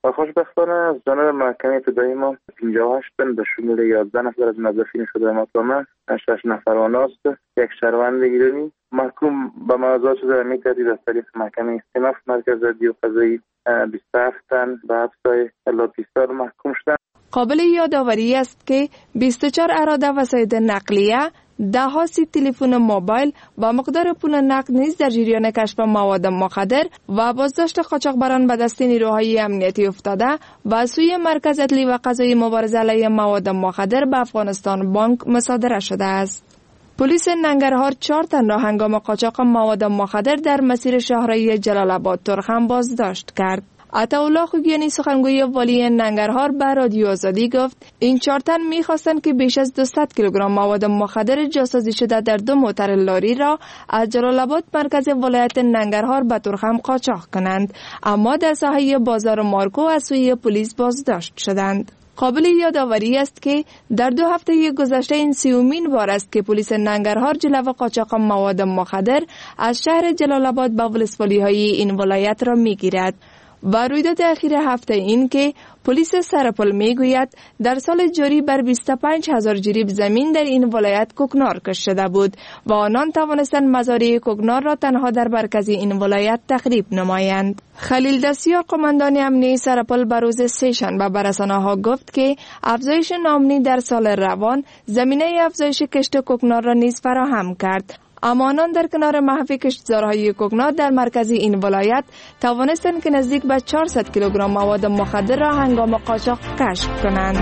و خوشبختانه از جانب محکمه ابتدایی ما 58 تن به شمول 11 نفر از موظفین خدمات عامه 6 نفر آناست، یک شهروند ایرانی محکوم به مجازات شده و می‌ترتیب از طریق محکمه استیناف مرکز عدلی قضایی 27 تن به حبس الا 20 سال محکوم شدند. قابل یادآوری است که 24 اراده وسایل نقلیه، 10 سیب تلفن موبایل و مقدار پول نقد نیز در جریان کشف مواد مخدر و بازداشت قاچاقبران به دست نیروهای امنیتی افتاده و سوی مرکز عدلی و قضایی مبارزه علیه مواد مخدر به افغانستان بانک مصادره شده است. پلیس ننگرهار 4 تن را هنگام قاچاق مواد مخدر در مسیر شهرهای جلال آباد ترخم بازداشت کرد. عطاالله خوگیانی سخنگوی والی ننگرهار به رادیو آزادی گفت این 4 تن می‌خواستند که بیش از 200 کیلوگرم مواد مخدر جاسازی شده در 2 موتر لاری را از جلال آباد مرکز ولایت ننگرهار به ترخم قاچاق کنند، اما در ساحه بازار مارکو از سوی پلیس بازداشت شدند. قابل یادآوری است که در 2 هفته گذشته این 30مین بار است که پلیس ننگرهار جلو قاچاق مواد مخدر از شهر جلال آباد به ولسوالی‌های این ولایت را می‌گیرد. و رویداد اخیر هفته این که پلیس سرپل میگوید در سال جاری بر 25,000 جریب زمین در این ولایت کوکنار کشته شده بود و آنان توانستند مزارع کوکنار را تنها در مرکز این ولایت تخریب نمایند. خلیل دستیار قماندان امنیتی سرپل به روز سه‌شنبه به رسانه‌ها گفت که افزایش ناامنی در سال روان زمینه افزایش کشت کوکنار را نیز فراهم کرد. اما آنان در کنار محو کشتزارهای کوکنار در مرکز این ولایت توانستند که نزدیک به 400 کیلوگرم مواد مخدر را هنگام قاچاق کشف کنند.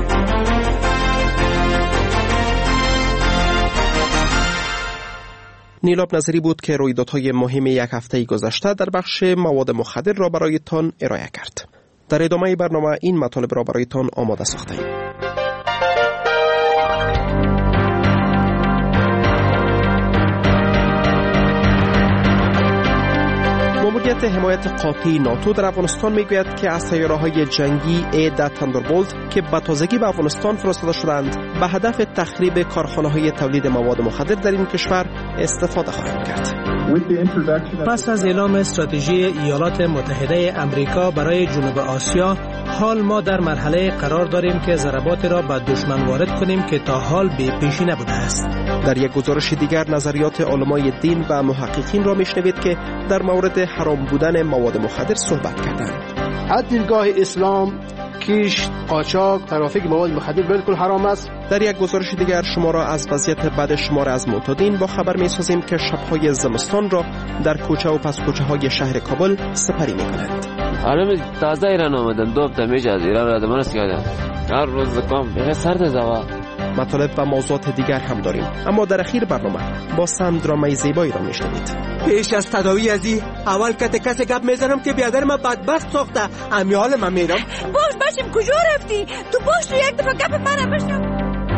نیلاب نظری بود که رویدادهای مهم یک هفته گذشته در بخش مواد مخدر را برایتان ارائه کرد. در ادامه برنامه این مطالب را برایتان آماده ساخته‌ایم. ماموریت حمایت قاطع ناتو در افغانستان میگوید که از طیاره‌های جنگی A-10 تاندربولت که به تازگی به افغانستان فرستاده شدند به هدف تخریب کارخانه‌های تولید مواد مخدر در این کشور استفاده خواهند کرد. پس از اعلام استراتژی ایالات متحده آمریکا برای جنوب آسیا، حال ما در مرحله قرار داریم که ضربات را به دشمن وارد کنیم که تا حال بی پیشی نبوده است. در یک گزارش دیگر نظریات علمای دین و محققین را میشنوید که در مورد حرام بودن مواد مخدر صحبت کردند. از دیدگاه اسلام کشت، قاچاق، ترافیک مواد مخدر بالکل حرام است. در یک گزارش دیگر شما را از وضعیت بد شمار از معتادین با خبر می‌سازیم که شب‌های زمستان را در کوچه و پس کوچه‌های شهر کابل سپری می‌کنند. الان تازه ایران آمدم، 2 هفته میشه از ایران رادمان است کردم. هر روز زکام به سرد زوا. مطالب و موضوعات دیگر هم داریم، اما در اخیر برنامه با سند درامای زیبایی را میشنوید. پیش از تداوی ازی اول کسی گپ میزنم که بیادر من بدبخت ساخته، امی حال من میرم. باش باشیم کجا رفتی؟ تو باش تو یک دفعه گپ من بشنو.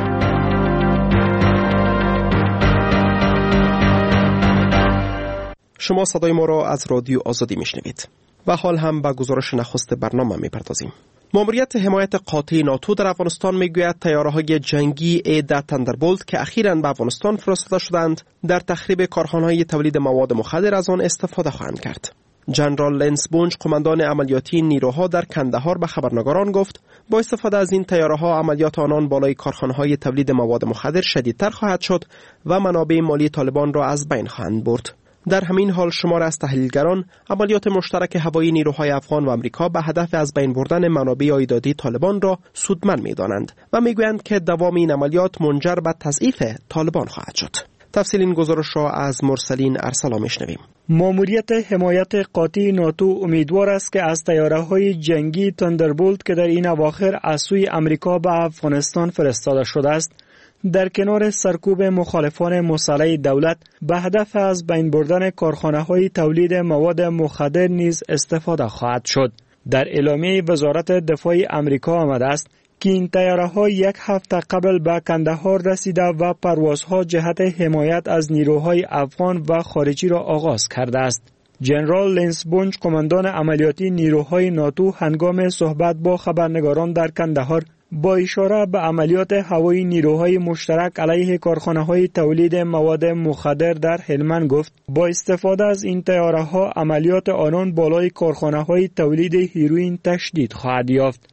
شما صدای ما را از رادیو آزادی میشنوید و حال هم به گزارش نخست برنامه میپردازیم. ماموریت حمایت قاطع ناتو در افغانستان میگوید طیاره‌های جنگی A-10 تاندربولت که اخیراً به افغانستان فرستاده شدند در تخریب کارخانه‌های تولید مواد مخدر از آن استفاده خواهند کرد. جنرال لنس بونج قماندان عملیاتی نیروها در کندهار به خبرنگاران گفت با استفاده از این طیاره‌ها عملیات آنان بالای کارخانه‌های تولید مواد مخدر شدیدتر خواهد شد و منابع مالی طالبان را از بین خواهند برد. در همین حال شمار از تحلیلگران عملیات مشترک هوایی نیروهای افغان و آمریکا به هدف از بین بردن منابع عایداتی طالبان را سودمند می‌دانند و می‌گویند که دوام این عملیات منجر به تضعیف طالبان خواهد شد. تفصیل این گزارش را از مرسلین ارسلا میشنویم. ماموریت حمایت قاطع ناتو امیدوار است که از طیاره‌های جنگی تاندربولت که در این اواخر از سوی آمریکا به افغانستان فرستاده شده است در کنار سرکوب مخالفان مسلح دولت به هدف از بین بردن کارخانه‌های تولید مواد مخدر نیز استفاده خواهد شد. در اعلامیه وزارت دفاع آمریکا آمده است که این طیاره‌ها 1 هفته قبل به کندهار رسیده و پروازها جهت حمایت از نیروهای افغان و خارجی را آغاز کرده است. جنرال لنس بونج قماندان عملیاتی نیروهای ناتو هنگام صحبت با خبرنگاران در کندهار با اشاره به عملیات هوایی نیروهای مشترک علیه کارخانه‌های تولید مواد مخدر در هلمند گفت با استفاده از این طیاره‌ها عملیات آنان بالای کارخانه‌های تولید هیروئین تشدید خواهد یافت.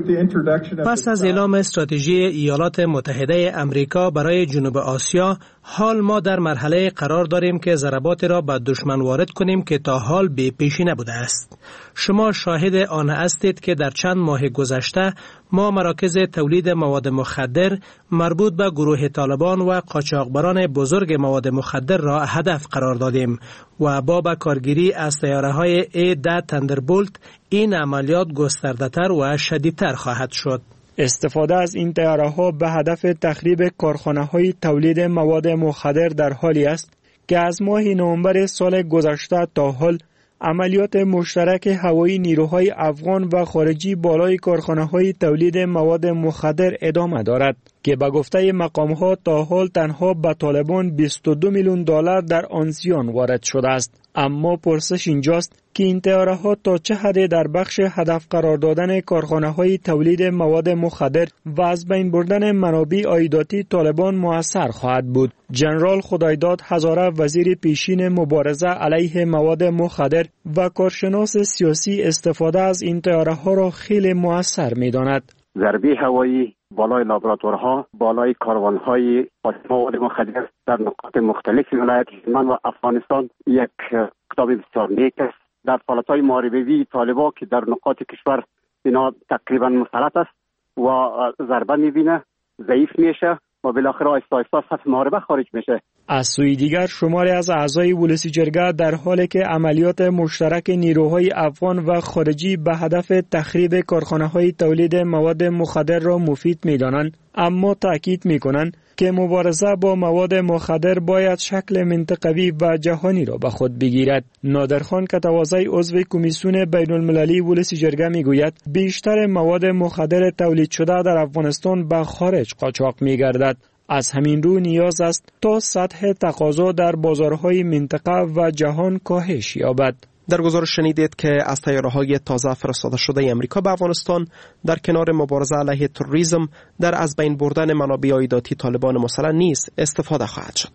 پس از اعلام استراتژی ایالات متحده امریکا برای جنوب آسیا، حال ما در مرحله قرار داریم که ضربات را به دشمن وارد کنیم که تا حال بی پیشی نبوده است. شما شاهد آن هستید که در چند ماه گذشته ما مراکز تولید مواد مخدر مربوط به گروه طالبان و قاچاقبران بزرگ مواد مخدر را هدف قرار دادیم و با به کارگیری از طیاره‌های A-10 تندربولت این عملیات گسترده‌تر و شدیدتر خواهد شد. استفاده از این طیاره‌ها به هدف تخریب کارخانه‌های تولید مواد مخدر در حالی است که از ماه نوامبر سال گذشته تا حال عملیات مشترک هوایی نیروهای افغان و خارجی بالای کارخانه‌های تولید مواد مخدر ادامه دارد که به گفته مقام‌ها تا حال تنها به طالبان 22 میلیون دلار در آن زیان وارد شده است. اما پرسش اینجاست که این طیاره‌ها تا چه حد در بخش هدف قرار دادن کارخانه‌های تولید مواد مخدر و از بین بردن منابع عایداتی طالبان مؤثر خواهد بود. جنرال خدایداد هزاره وزیر پیشین مبارزه علیه مواد مخدر و کارشناس سیاسی استفاده از این طیاره‌ها را خیلی مؤثر می‌داند. ضربه هوایی بالای لابراتوارها، بالای کاروان‌های مواد مخدر در نقاط مختلف ولایت هلمند و افغانستان یک اقدام بسیار نیک است. در فعالیت‌های محاربه‌ای طالبان که در نقاط کشور اینا تقریبا مسلط است و ضربه می‌بینه، ضعیف میشه و بالاخره آهسته آهسته از صف محاربه خارج میشه. از سوی دیگر شماری از اعضای ولسی جرگه در حالی که عملیات مشترک نیروهای افغان و خارجی به هدف تخریب کارخانه‌های تولید مواد مخدر را مفید می‌دانند، اما تأکید می‌کنند که مبارزه با مواد مخدر باید شکل منطقوی و جهانی را به خود بگیرد. نادرخان کتوازی عضو کمیسیون بین المللی ولسی جرگه میگوید بیشتر مواد مخدر تولید شده در افغانستان به خارج قاچاق می‌گردد. از همین رو نیاز است تا سطح تقاضا در بازارهای منطقه و جهان کاهش یابد. در گزارش شنیدید که از طیاره‌های تازه فرستاده شده امریکا به افغانستان در کنار مبارزه علیه تروریسم در از بین بردن منابع عایداتی طالبان مسلح نیز استفاده خواهد شد.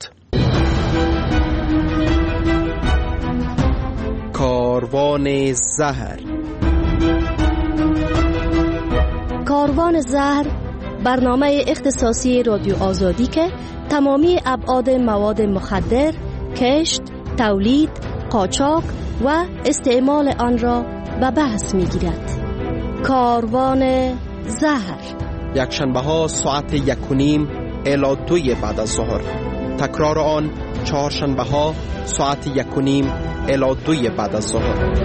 کاروان زهر. کاروان زهر برنامه اختصاصی رادیو آزادی که تمامی ابعاد مواد مخدر، کشت، تولید، قاچاق و استعمال آن را به بحث می‌گیرد. کاروان زهر یک شنبه ها ساعت 1:30 الی 2 بعد از ظهر. تکرار آن چهارشنبه ها ساعت 1:30 الی 2 بعد از ظهر.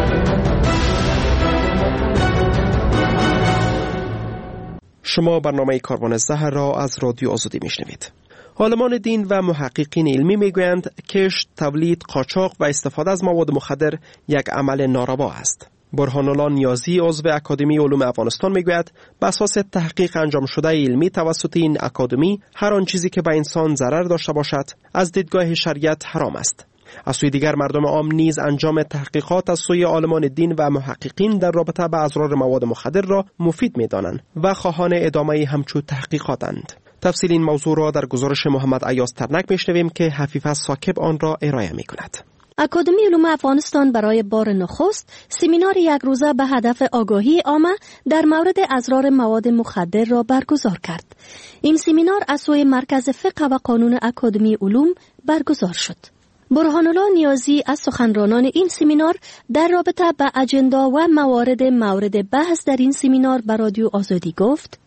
شما برنامه کاروان زهر را از رادیو آزادی میشنوید. عالمان دین و محققین علمی میگویند کشت، تولید، قاچاق و استفاده از مواد مخدر یک عمل ناروا است. برهان‌الله نیازی عضو اکادمی علوم افغانستان میگوید بر اساس تحقیق انجام شده علمی توسط این اکادمی هر آن چیزی که به انسان ضرر داشته باشد از دیدگاه شریعت حرام است. از سوی دیگر مردم عام نیز انجام تحقیقات از سوی عالمان دین و محققین در رابطه با اضرار مواد مخدر را مفید می‌دانند و خواهان ادامه همچون تحقیقاتند. تفصیل این موضوع را در گزارش محمد ایاز ترنک میشنویم که حفیظ ثاقب آن را ارائه می‌کند. اکادمی علوم افغانستان برای بار نخست سمینار یک روزه به هدف آگاهی عامه در مورد اضرار مواد مخدر را برگزار کرد. این سمینار از سوی مرکز فقه و قانون اکادمی علوم برگزار شد. برهان‌الله نیازی از سخنرانان این سمینار در رابطه با اجندا و مورد بحث در این سمینار به رادیو آزادی گفت: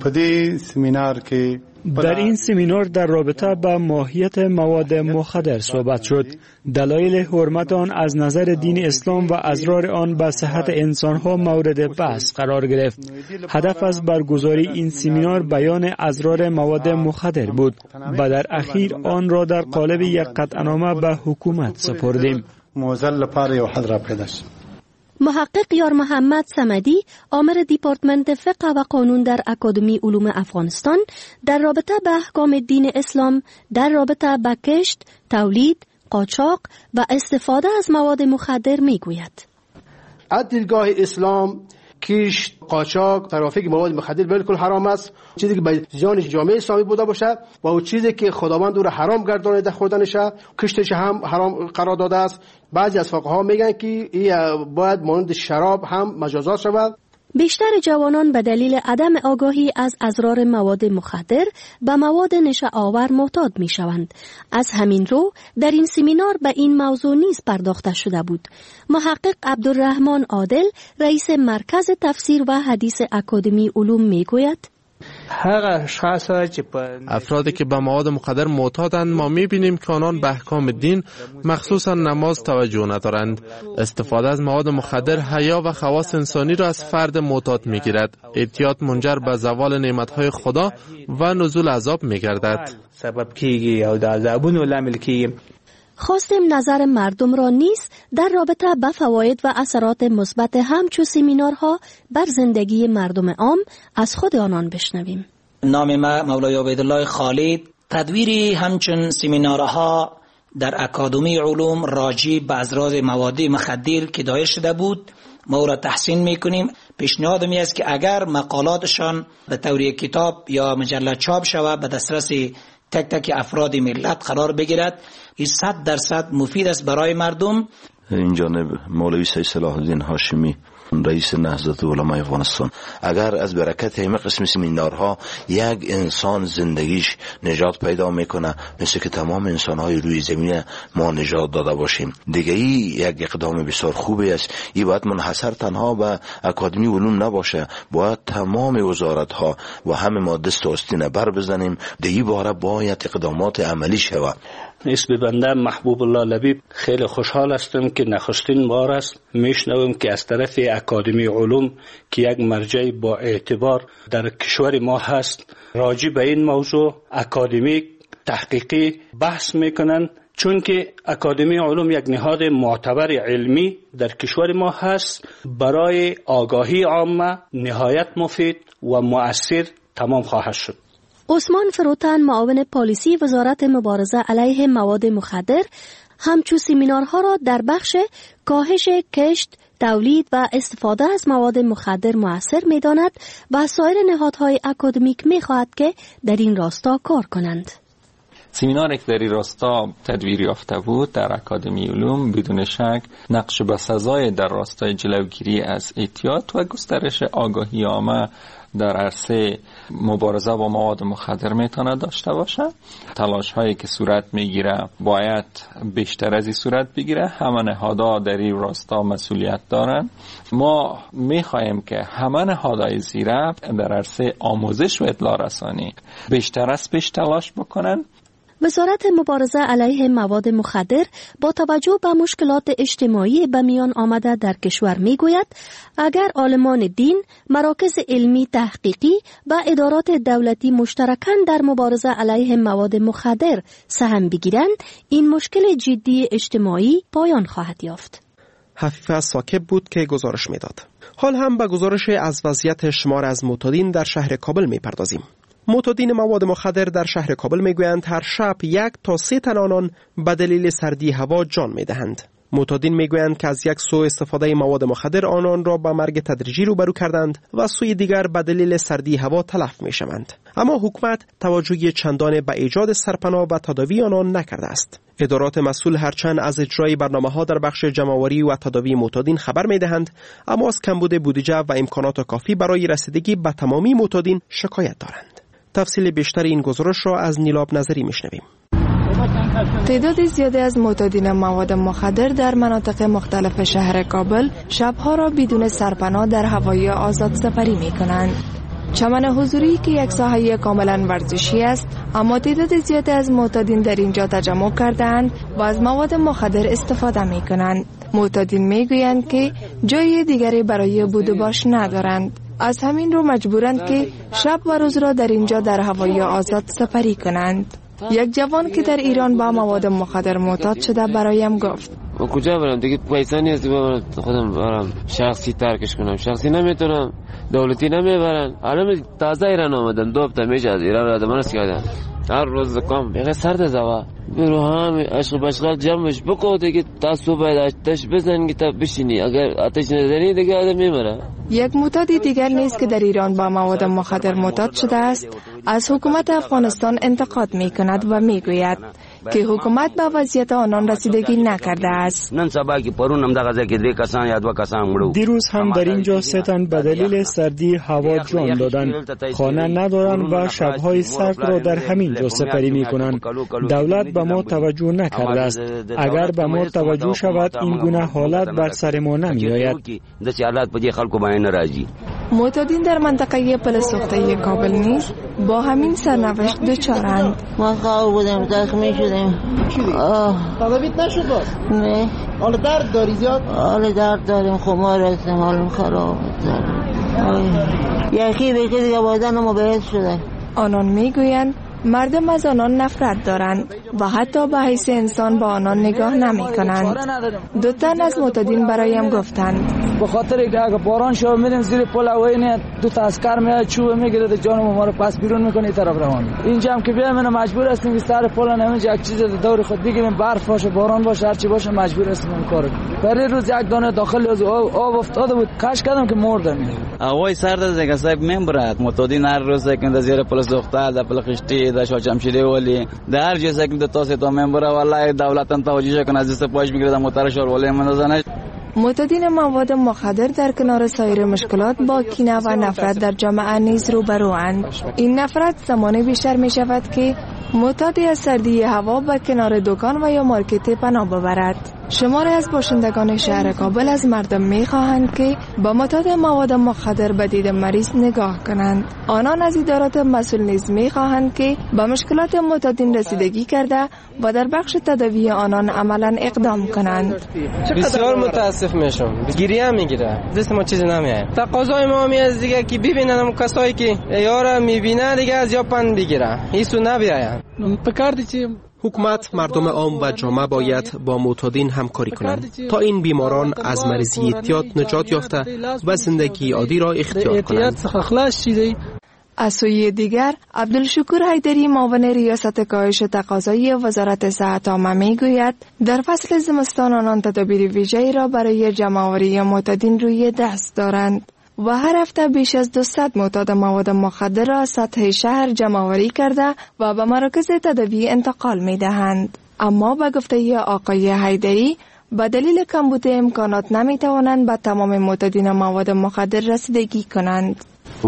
در این سمینار در رابطه با ماهیت مواد مخدر صحبت شد. دلایل حرمت آن از نظر دین اسلام و اضرار آن به صحت انسانها مورد بحث قرار گرفت. هدف از برگزاری این سمینار بیان اضرار مواد مخدر بود و در اخیر آن را در قالب یک قطعنامه به حکومت سپردیم. محقق یار محمد صمدی، آمر دیپارتمنت فقه و قانون در اکادمی علوم افغانستان، در رابطه با احکام دین اسلام در رابطه با کشت، تولید، قاچاق و استفاده از مواد مخدر میگوید: از دیدگاه اسلام کشت، قاچاق، ترافیک مواد مخدر بالکل حرام است. چیزی که به زیان جامعه اسلامی بوده باشه و اون چیزی که خداوند او را حرام گردانیده خوردنش، کشتش هم حرام قرار داده است. بعضی از فقها میگن که این باید مانند شراب هم مجازات شود. بیشتر جوانان به دلیل عدم آگاهی از اضرار مواد مخدر به مواد نشه آور معتاد می شوند. از همین رو در این سمینار به این موضوع نیز پرداخته شده بود. محقق عبدالرحمن عادل رئیس مرکز تفسیر و حدیث اکادمی علوم می گوید افرادی که به مواد مخدر معتادند ما می‌بینیم که آنان به احکام دین مخصوصا نماز توجه ندارند. استفاده از مواد مخدر حیا و خواص انسانی را از فرد معتاد می‌گیرد. اعتیاد منجر به زوال نعمت‌های خدا و نزول عذاب می‌گردد. خواستیم نظر مردم را نیز در رابطه با فواید و اثرات مثبت همچو سمینارها بر زندگی مردم عام از خود آنان بشنویم. نام ما مولای عبیدالله خالد. تدویر همچون سمینارها در اکادمی علوم راجع به اضرار مواد مخدر که دایر شده بود ما را تحسین میکنیم. پیشنهاد می است که اگر مقالاتشان به طور کتاب یا مجله چاپ شود به دسترس تک تک افراد ملت قرار بگیرد، این 100% مفید است برای مردم. این جانب مولوی سید صلاح الدین هاشمی رئیس نهضت علمای افغانستان، اگر از برکت این قسم سمینارها یک انسان زندگیش نجات پیدا میکنه مثل که تمام انسانهای روی زمین ما نجات داده باشیم دیگه، ای یک اقدام بسیار خوبی است. این باید منحصر تنها به اکادمی علوم نباشه، باید تمام وزارتها و همه ما دست آستین بر بزنیم. دیگه باره باید اقدامات عملی شود. اسم بنده محبوب الله لبیب. خیلی خوشحال هستم که نخستین بار است میشنوم که از طرف اکادمی علوم که یک مرجع با اعتبار در کشور ما هست راجع به این موضوع اکادمیک تحقیقی بحث میکنن، چون که اکادمی علوم یک نهاد معتبر علمی در کشور ما هست. برای آگاهی عامه نهایت مفید و مؤثر تمام خواهد شد. عثمان فروتن معاون پالیسی وزارت مبارزه علیه مواد مخدر همچون سمینارها را در بخش کاهش کشت، تولید و استفاده از مواد مخدر مؤثر می داند و سایر نهادهای اکادمیک می خواهد که در این راستا کار کنند. سمیناری که در این راستا تدویر یافته بود در اکادمی علوم بدون شک نقش بسزای در راستای جلوگیری از اعتیاد و گسترش آگاهی عامه در عرصه مبارزه با مواد مخدر میتونه داشته باشه. تلاش هایی که صورت میگیره باید بیشتر از این صورت بگیره. همه نهادها در این راستا مسئولیت دارن. ما میخواهیم که همه نهادهای زیره در عرصه آموزش و اطلاع رسانی بیشتر از پیش تلاش بکنن. وزارت مبارزه علیه مواد مخدر با توجه به مشکلات اجتماعی به میان آمده در کشور میگوید اگر عالمان دین، مراکز علمی تحقیقی و ادارات دولتی مشترکاً در مبارزه علیه مواد مخدر سهم بگیرند این مشکل جدی اجتماعی پایان خواهد یافت. حفیظ ساکب بود که گزارش میداد. حال هم به گزارش از وضعیت شمار از معتادین در شهر کابل میپردازیم. معتادین مواد مخدر در شهر کابل میگویند هر شب 1 تا 3 تن آنان به دلیل سردی هوا جان میدهند. معتادین میگویند که از یک سو استفاده مواد مخدر آنان را به مرگ تدریجی روبرو کردند و سوی دیگر به دلیل سردی هوا تلف میشوند. اما حکومت توجهی چندان به ایجاد سرپناه و تداوی آنان نکرده است. ادارات مسئول هرچند از اجرای برنامه‌ها در بخش جمع‌آوری و تداوی معتادین خبر می‌دهند، اما از کمبود بودجه و امکانات کافی برای رسیدگی به تمامی معتادین شکایت دارند. تفصیل بیشتر این گزارش را از نیلاب نظری میشنویم. تعداد زیادی از معتادین مواد مخدر در مناطق مختلف شهر کابل شبها را بدون سرپناه در هوای آزاد سپری می کنند. چمن حضوری که یک ساحه کاملا ورزشی است، اما تعداد زیادی از معتادین در اینجا تجمع کردند و از مواد مخدر استفاده می کنند. معتادین می گویند که جای دیگری برای بود و باش ندارند. از همین رو مجبورند که شب و روز را در اینجا در هوای آزاد سپری کنند. یک جوان که در ایران با مواد مخدر معتاد شده برایم گفت من کجا برم دیگه، پیسه نیست خودم برم شخصی ترکش کنم، شخصی نمیتونم، دولتی نمیبرن. الان تازه ایران آمدم، 2 هفته میشه از ایران رفتم، من کردم هر روز کام میگه سرد زوا برو هم عشق بشغال جمعش بکو دیگه تا صبح آتش بزن که تا بشینی، اگر آتش نزنی دیگه آدم میمره. یک معتاد دیگر نیست که در ایران با مواد مخدر معتاد شده است از حکومت افغانستان انتقاد میکند و میگوید که حکومت به وضعیت آنان رسیدگی نکرده است. دیروز هم در اینجا 3 تن به دلیل سردی هوا جان دادند. خانه ندارند و شبهای سرد را در همین جا سپری میکنند. دولت به ما توجه نکرده است. اگر به ما توجه شود این گونه حالت بر سر ما نمی آید. معتادین در منطقه پلسوخته کابل نیز با همین سرنوشت دچارند. ما خواب بودم، زخمی شدیم. تداویت نشد باز؟ نه. حالا درد داری زیاد؟ حالا درد داریم، خمار هستم، حالم خراب یخی بکی دیگه بادن ما بهت شده. آنان میگویند مردم از آنان نفرت دارند و حتی به حیث انسان با آنان نگاه نمی کنند. 2 تن از معتادین برایم گفتند به خاطر که اگه باران شو میریم زیر پل هوایی 2 تا عسکر میاد چوب میگیره جان ما رو پس بیرون میکنه طرف روان. اینجا هم که بیایم مجبور هستیم سر پل نمیشه یک چیز دور خود بگیریم، برف باشه باران باشه هر چی باشه مجبور هستیم این کارو. برای روز یک دانه داخل از آب افتاده بود کش کردم که مردم. هوای سرد از دیگه صاحب میبرد. معتادین هر روز که زیر پل سوخته در پل خشتی در شاجمشیری ولی در جای سکن 2 تا 3 تا میبره والله دولت توجه کنه از پاش میگیره موتورش رو ولی منزنه. معتادین مواد مخدر در کنار سایر مشکلات با کینه و نفرت در جامعه نیز روبروند. این نفرت زمانی بیشتر می شود که معتادی از سردی هوا به کنار دکان و یا مارکت پناه ببرد. شماری از باشندگان شهر کابل از مردم می خواهند که با معتاد مواد مخدر به دید مریض نگاه کنند. آنان از ادارات مسئول نیز می خواهند که به مشکلات معتادین رسیدگی کرده و در بخش تداوی آنان عملا اقدام کنند. بسیار متاسف میشم، گریه میگیره، دست ما چیزی نمیاد. تقاضای ما میاد دیگه که ببینن کسایی که یارا میبینه دیگه از یا پن بگیره، هیچو نبیاین. حکومت، مردم عام و جامعه باید با معتادین همکاری کنند تا این بیماران از مرضی اعتیاد نجات یافته و زندگی عادی را اختیار کنند. از سوی دیگر عبدالشکور حیدری معاون ریاست کاهش تقاضای وزارت صحت عامه میگوید در فصل زمستان آنان تدابیر ویژه‌ای را برای جمع‌آوری معتادین روی دست دارند و هر هفته بیش از 200 معتاد مواد مخدر را از سطح شهر جمع‌آوری کرده و به مراکز تداوی انتقال می‌دهند. اما به گفته آقای حیدری به دلیل کمبود امکانات نمی‌توانند به تمام معتادین مواد مخدر رسیدگی کنند.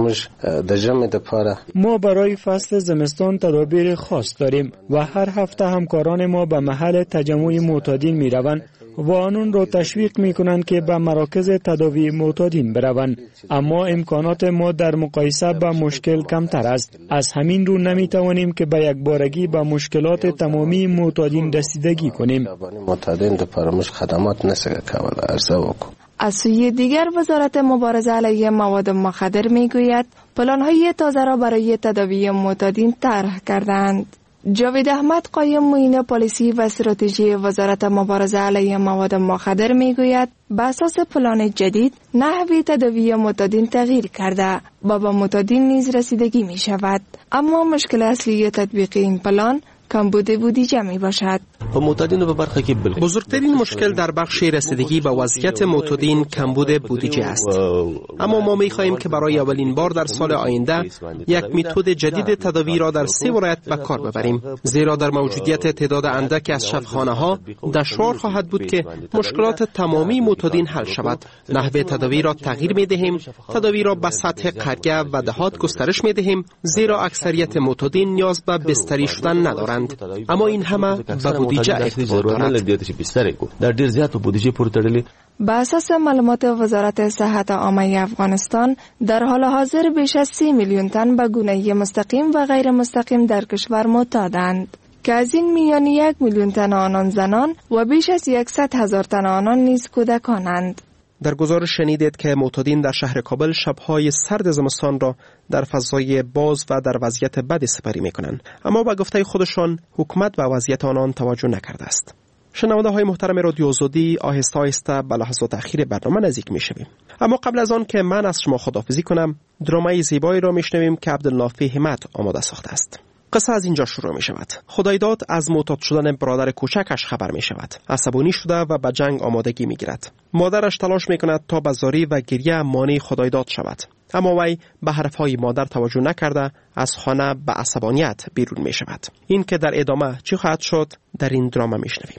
ما برای فصل زمستان تدابیر خاص داریم و هر هفته همکاران ما به محل تجمع معتادین می روند و آنون را تشویق می کنند که به مراکز تداوی معتادین بروند. اما امکانات ما در مقایسه با مشکل کمتر است. از همین رو نمی توانیم که به یک بارگی به مشکلات تمامی معتادین رسیدگی کنیم. از سوی دیگر وزارت مبارزه علیه مواد مخدر میگوید پلان‌های تازه را برای تداوی معتادین طرح کردند. جاوید احمد قایم معین پالیسی و استراتژی وزارت مبارزه علیه مواد مخدر میگوید بر اساس پلان جدید نحوه تداوی معتادین تغییر کرده و به معتادین نیز رسیدگی می شود. اما مشکل اصلی تطبیق این پلان کمبود بودجه می باشد. بزرگترین مشکل در بخش رسیدگی به وضعیت معتادین کمبود بودجه است. اما ما می خواهیم که برای اولین بار در سال آینده یک متد جدید تداوی را در 3 ولایت به کار ببریم، زیرا در موجودیت تعداد اندک از شفاخانه ها دشوار خواهد بود که مشکلات تمامی معتادین حل شود. نحوه تداوی را تغییر می دهیم، تداوی را به سطح قریه و دهات گسترش می دهیم، زیرا اکثریت معتادین نیاز به بستری شدن ندارند. اما این همه به بودجه ارتباط دارد. به اساس معلومات وزارت صحت عامه افغانستان در حال حاضر بیش از 30 میلیون تن به گونه مستقیم و غیر مستقیم در کشور معتادند که از این میان 1 میلیون تن آنان زنان و بیش از 100,000 تن آنان نیز کودکانند. در گزارش شنیدید که معتادین در شهر کابل شبهای سرد زمستان را در فضای باز و در وضعیت بدی سپری می‌کنند، اما با گفته خودشان حکومت به وضعیت آنان توجه نکرده است. شنونده های محترم رادیو آزادی، آهسته آهسته به لحظات اخیر برنامه نزدیک می‌شویم. اما قبل از آن که من از شما خداحافظی کنم، درامای زیبایی را میشنویم که عبدالنافی همت آماده ساخته است. قصه از اینجا شروع می شود. خدایداد از معتاد شدن برادر کوچکش خبر می شود. عصبانی شده و به جنگ آمادگی می گیرد. مادرش تلاش می کند تا به زاری و گریه مانع خدایداد شود. اما وی به حرفهای مادر توجه نکرده از خانه به عصبانیت بیرون می شود. این که در ادامه چی خواهد شد در این دراما می شنویم.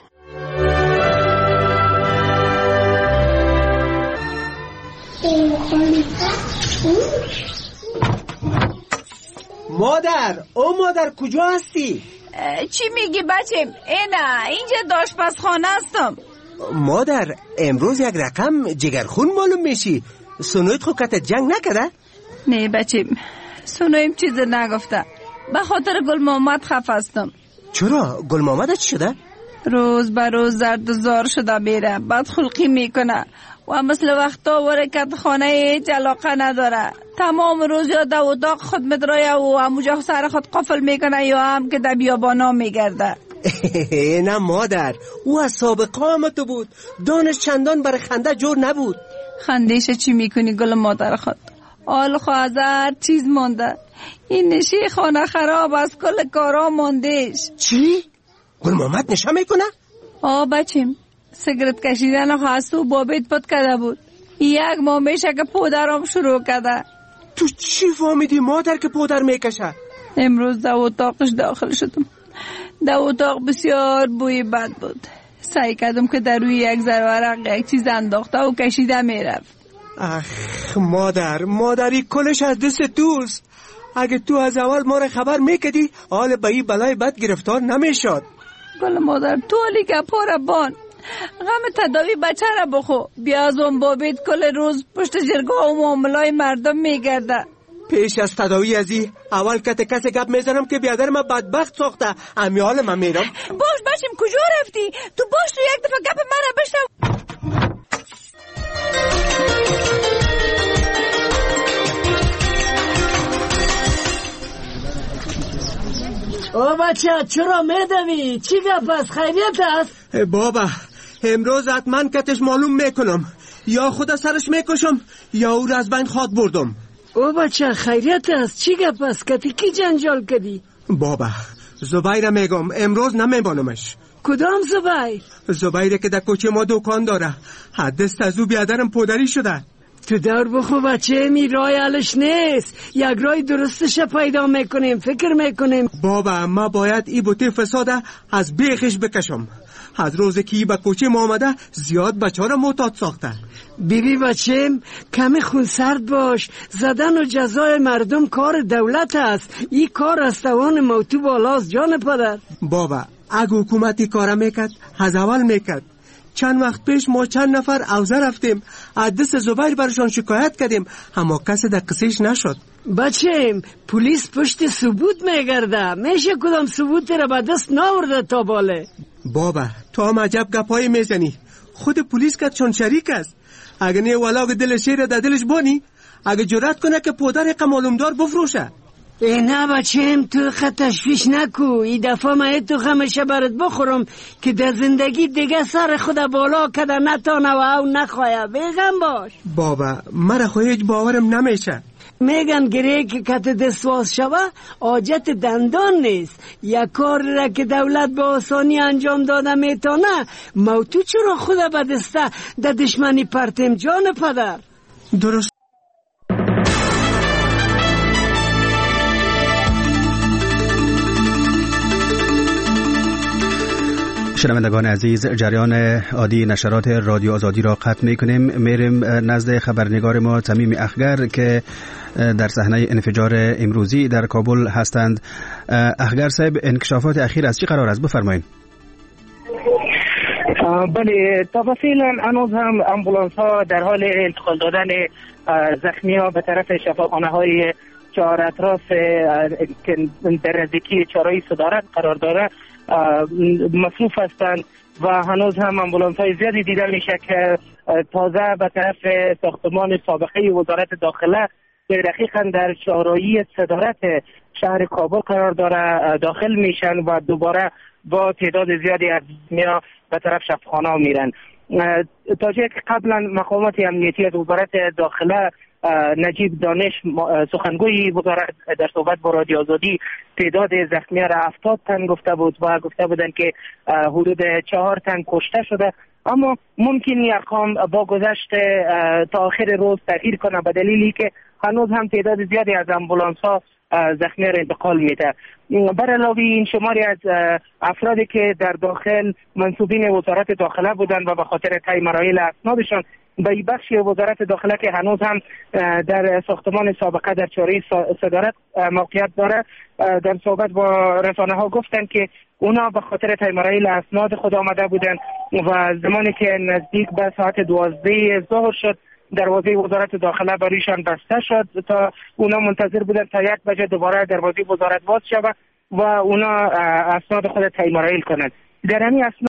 مادر، مادر کجا هستی؟ چی میگی بچم؟ اینجا آشپزخانه هستم. مادر، امروز یک رقم جگرخون معلوم میشی. سنویت خو کت جنگ نکرده؟ نه بچم، سنویم چیز نگفته. به خاطر گل محمد خفه هستم. چرا؟ گل محمد چی شده؟ روز به روز زرد زار شده میره، بدخلقی میکنه و مثل وقتا ورکت خانه هیچ علاقه نداره. تمام روز یا در اتاق خود مدرایه و همونجا سر خود قفل میکنه یا هم که در بیابانا میگرده. نه مادر، او از سابقه آمده بود. دانش چندان برای خنده جور نبود. خندیش چی میکنی گل مادر خود؟ آل خوازر چیز مانده. این نشی خانه خراب از کل کارا ماندهش. چی؟ گل محمد نشه میکنه؟ بچیم، سیگرت کشیدن خواستو بابیت پد کرده بود. یک ماه میشه که پودرم شروع کرده. تو چی فهمیدی مادر که پودر میکشه؟ امروز در اتاقش داخل شدم. در اتاق بسیار بوی بد بود. سعی کردم که در روی یک ورق یک چیز انداخته و کشیده میرفت. اخ مادری کلش از دست توست. اگه تو از اول ما را خبر میکدی حال به این بلای بد گرفتار نمیشد. گل مادر تو علی گپاره بان. غم تداوی بچه را بخو. بیا از اون بابید کل روز پشت جرگاه و معاملای مردم میگرده. پیش از تداوی ازی اول کسی گپ میزنم که بیادر من بدبخت ساخته. امی حال من میرم. باش باشیم کجا رفتی؟ تو باش تو یک دفعه گپ من را بشنو. بچه چرا میدوی؟ چی گپ است؟ خیریت است؟ بابا امروز حتما کتش معلوم میکنم. یا خود سرش میکشم یا او را از بین خواد بردم. بچه خیریت است؟ چی گپ است؟ کتی کی جنجال کردی؟ بابا زبیر میگم امروز نمیبانمش. کدام زبیر؟ زبیر که در کوچه ما دکان داره. حدست از او بیادرم پودری شده. تو دور بخو بچه، می رای علش نیست. یک رای درستش پیدا میکنیم، فکر میکنیم. بابا ما باید ای بوته فساده از بیخش بکشم. از روز که ای به کوچه ما آمده زیاد بچه ها را معتاد ساخته. بیبی بچم کمی خونسرد باش. زدن و جزای مردم کار دولت است. این کار از توان موتو بالاست جان پدر. بابا اگه حکومتی کار میکرد از اول میکرد. چند وقت پیش ما چند نفر اوزه رفتیم، از دست زبیر برشان شکایت کردیم، اما کسی در قصیش نشد. بچم پلیس پشت ثبوت میگرده. میشه کدام ثبوت را به دست ناورده تا باله. بابا تو هم عجب گپایی میزنی. خود پلیس که چون شریک است. اگه نه ولاغ دل شیر در دلش بانی، اگه جرأت کنه که پودر معلومدار بفروشه. نه بچم تو تشویش نکو. این دفعه من تو خمشه برات بخورم که در زندگی دیگه سر خود بالا کده نتانه و او نخواه. بگم باش. بابا مرا خو هیچ باورم نمیشه. میگن گره که کت دستواز شوه حاجت دندان نیست. یک کار را که دولت به آسانی انجام داده میتونه موتو چرا خود به دسته در دشمنی پرتم جان پدر. درست. شنوندگان عزیز، جریان عادی نشرات رادیو آزادی را قطع می‌کنیم. میریم نزد خبرنگار ما تمیم اخگر که در صحنه انفجار امروزی در کابل هستند. اخگر صاحب، انکشافات اخیر از چی قرار است؟ بفرمایید. بله، تفاصیل هنوز هم امبولانس ها در حال انتقال دادن زخمی ها به طرف شفاخانه های چهار اطراف که در نزدیکی چهارراه صدارت قرار داره مصروف هستند و هنوز هم امبولانس های زیادی دیده میشه که تازه به طرف ساختمان سابقه وزارت داخله که دقیقاً در چهارراهی صدارت شهر کابل قرار داره داخل میشن و دوباره با تعداد زیادی از زخمی‌ها به طرف شفاخانه میرن. تا جایی که قبلا مقامات امنیتی از وزارت داخله نجیب دانش سخنگوی وزارت در صحبت با رادیو آزادی تعداد زخمیان را 70 تن گفته بود و گفته بودند که حدود 4 تن کشته شده، اما ممکن این ارقام با گذشت تا آخر روز تغییر کنه به دلیلی که هنوز هم تعداد زیادی از امبولانس ها زخمی را انتقال میده. بر علاوه این شماری از افرادی که در داخل منصوبین وزارت داخله بودند و به خاطر طی مراحل اسنادشان به بخش وزارت داخله که هنوز هم در ساختمان سابقه در چاره صدارت موقعیت داره، در صحبت با رسانه ها گفتند که اونا به خاطر طی مراحل اسناد خود آمده بودند و زمانی که نزدیک به ساعت 12 ظهر شد دروازه وزارت داخله بریشان بسته شد تا اونا منتظر بودن تا 1 بجه دوباره دروازه وزارت باز شود و اونا اسناد خود طی مراحل کنند. در همین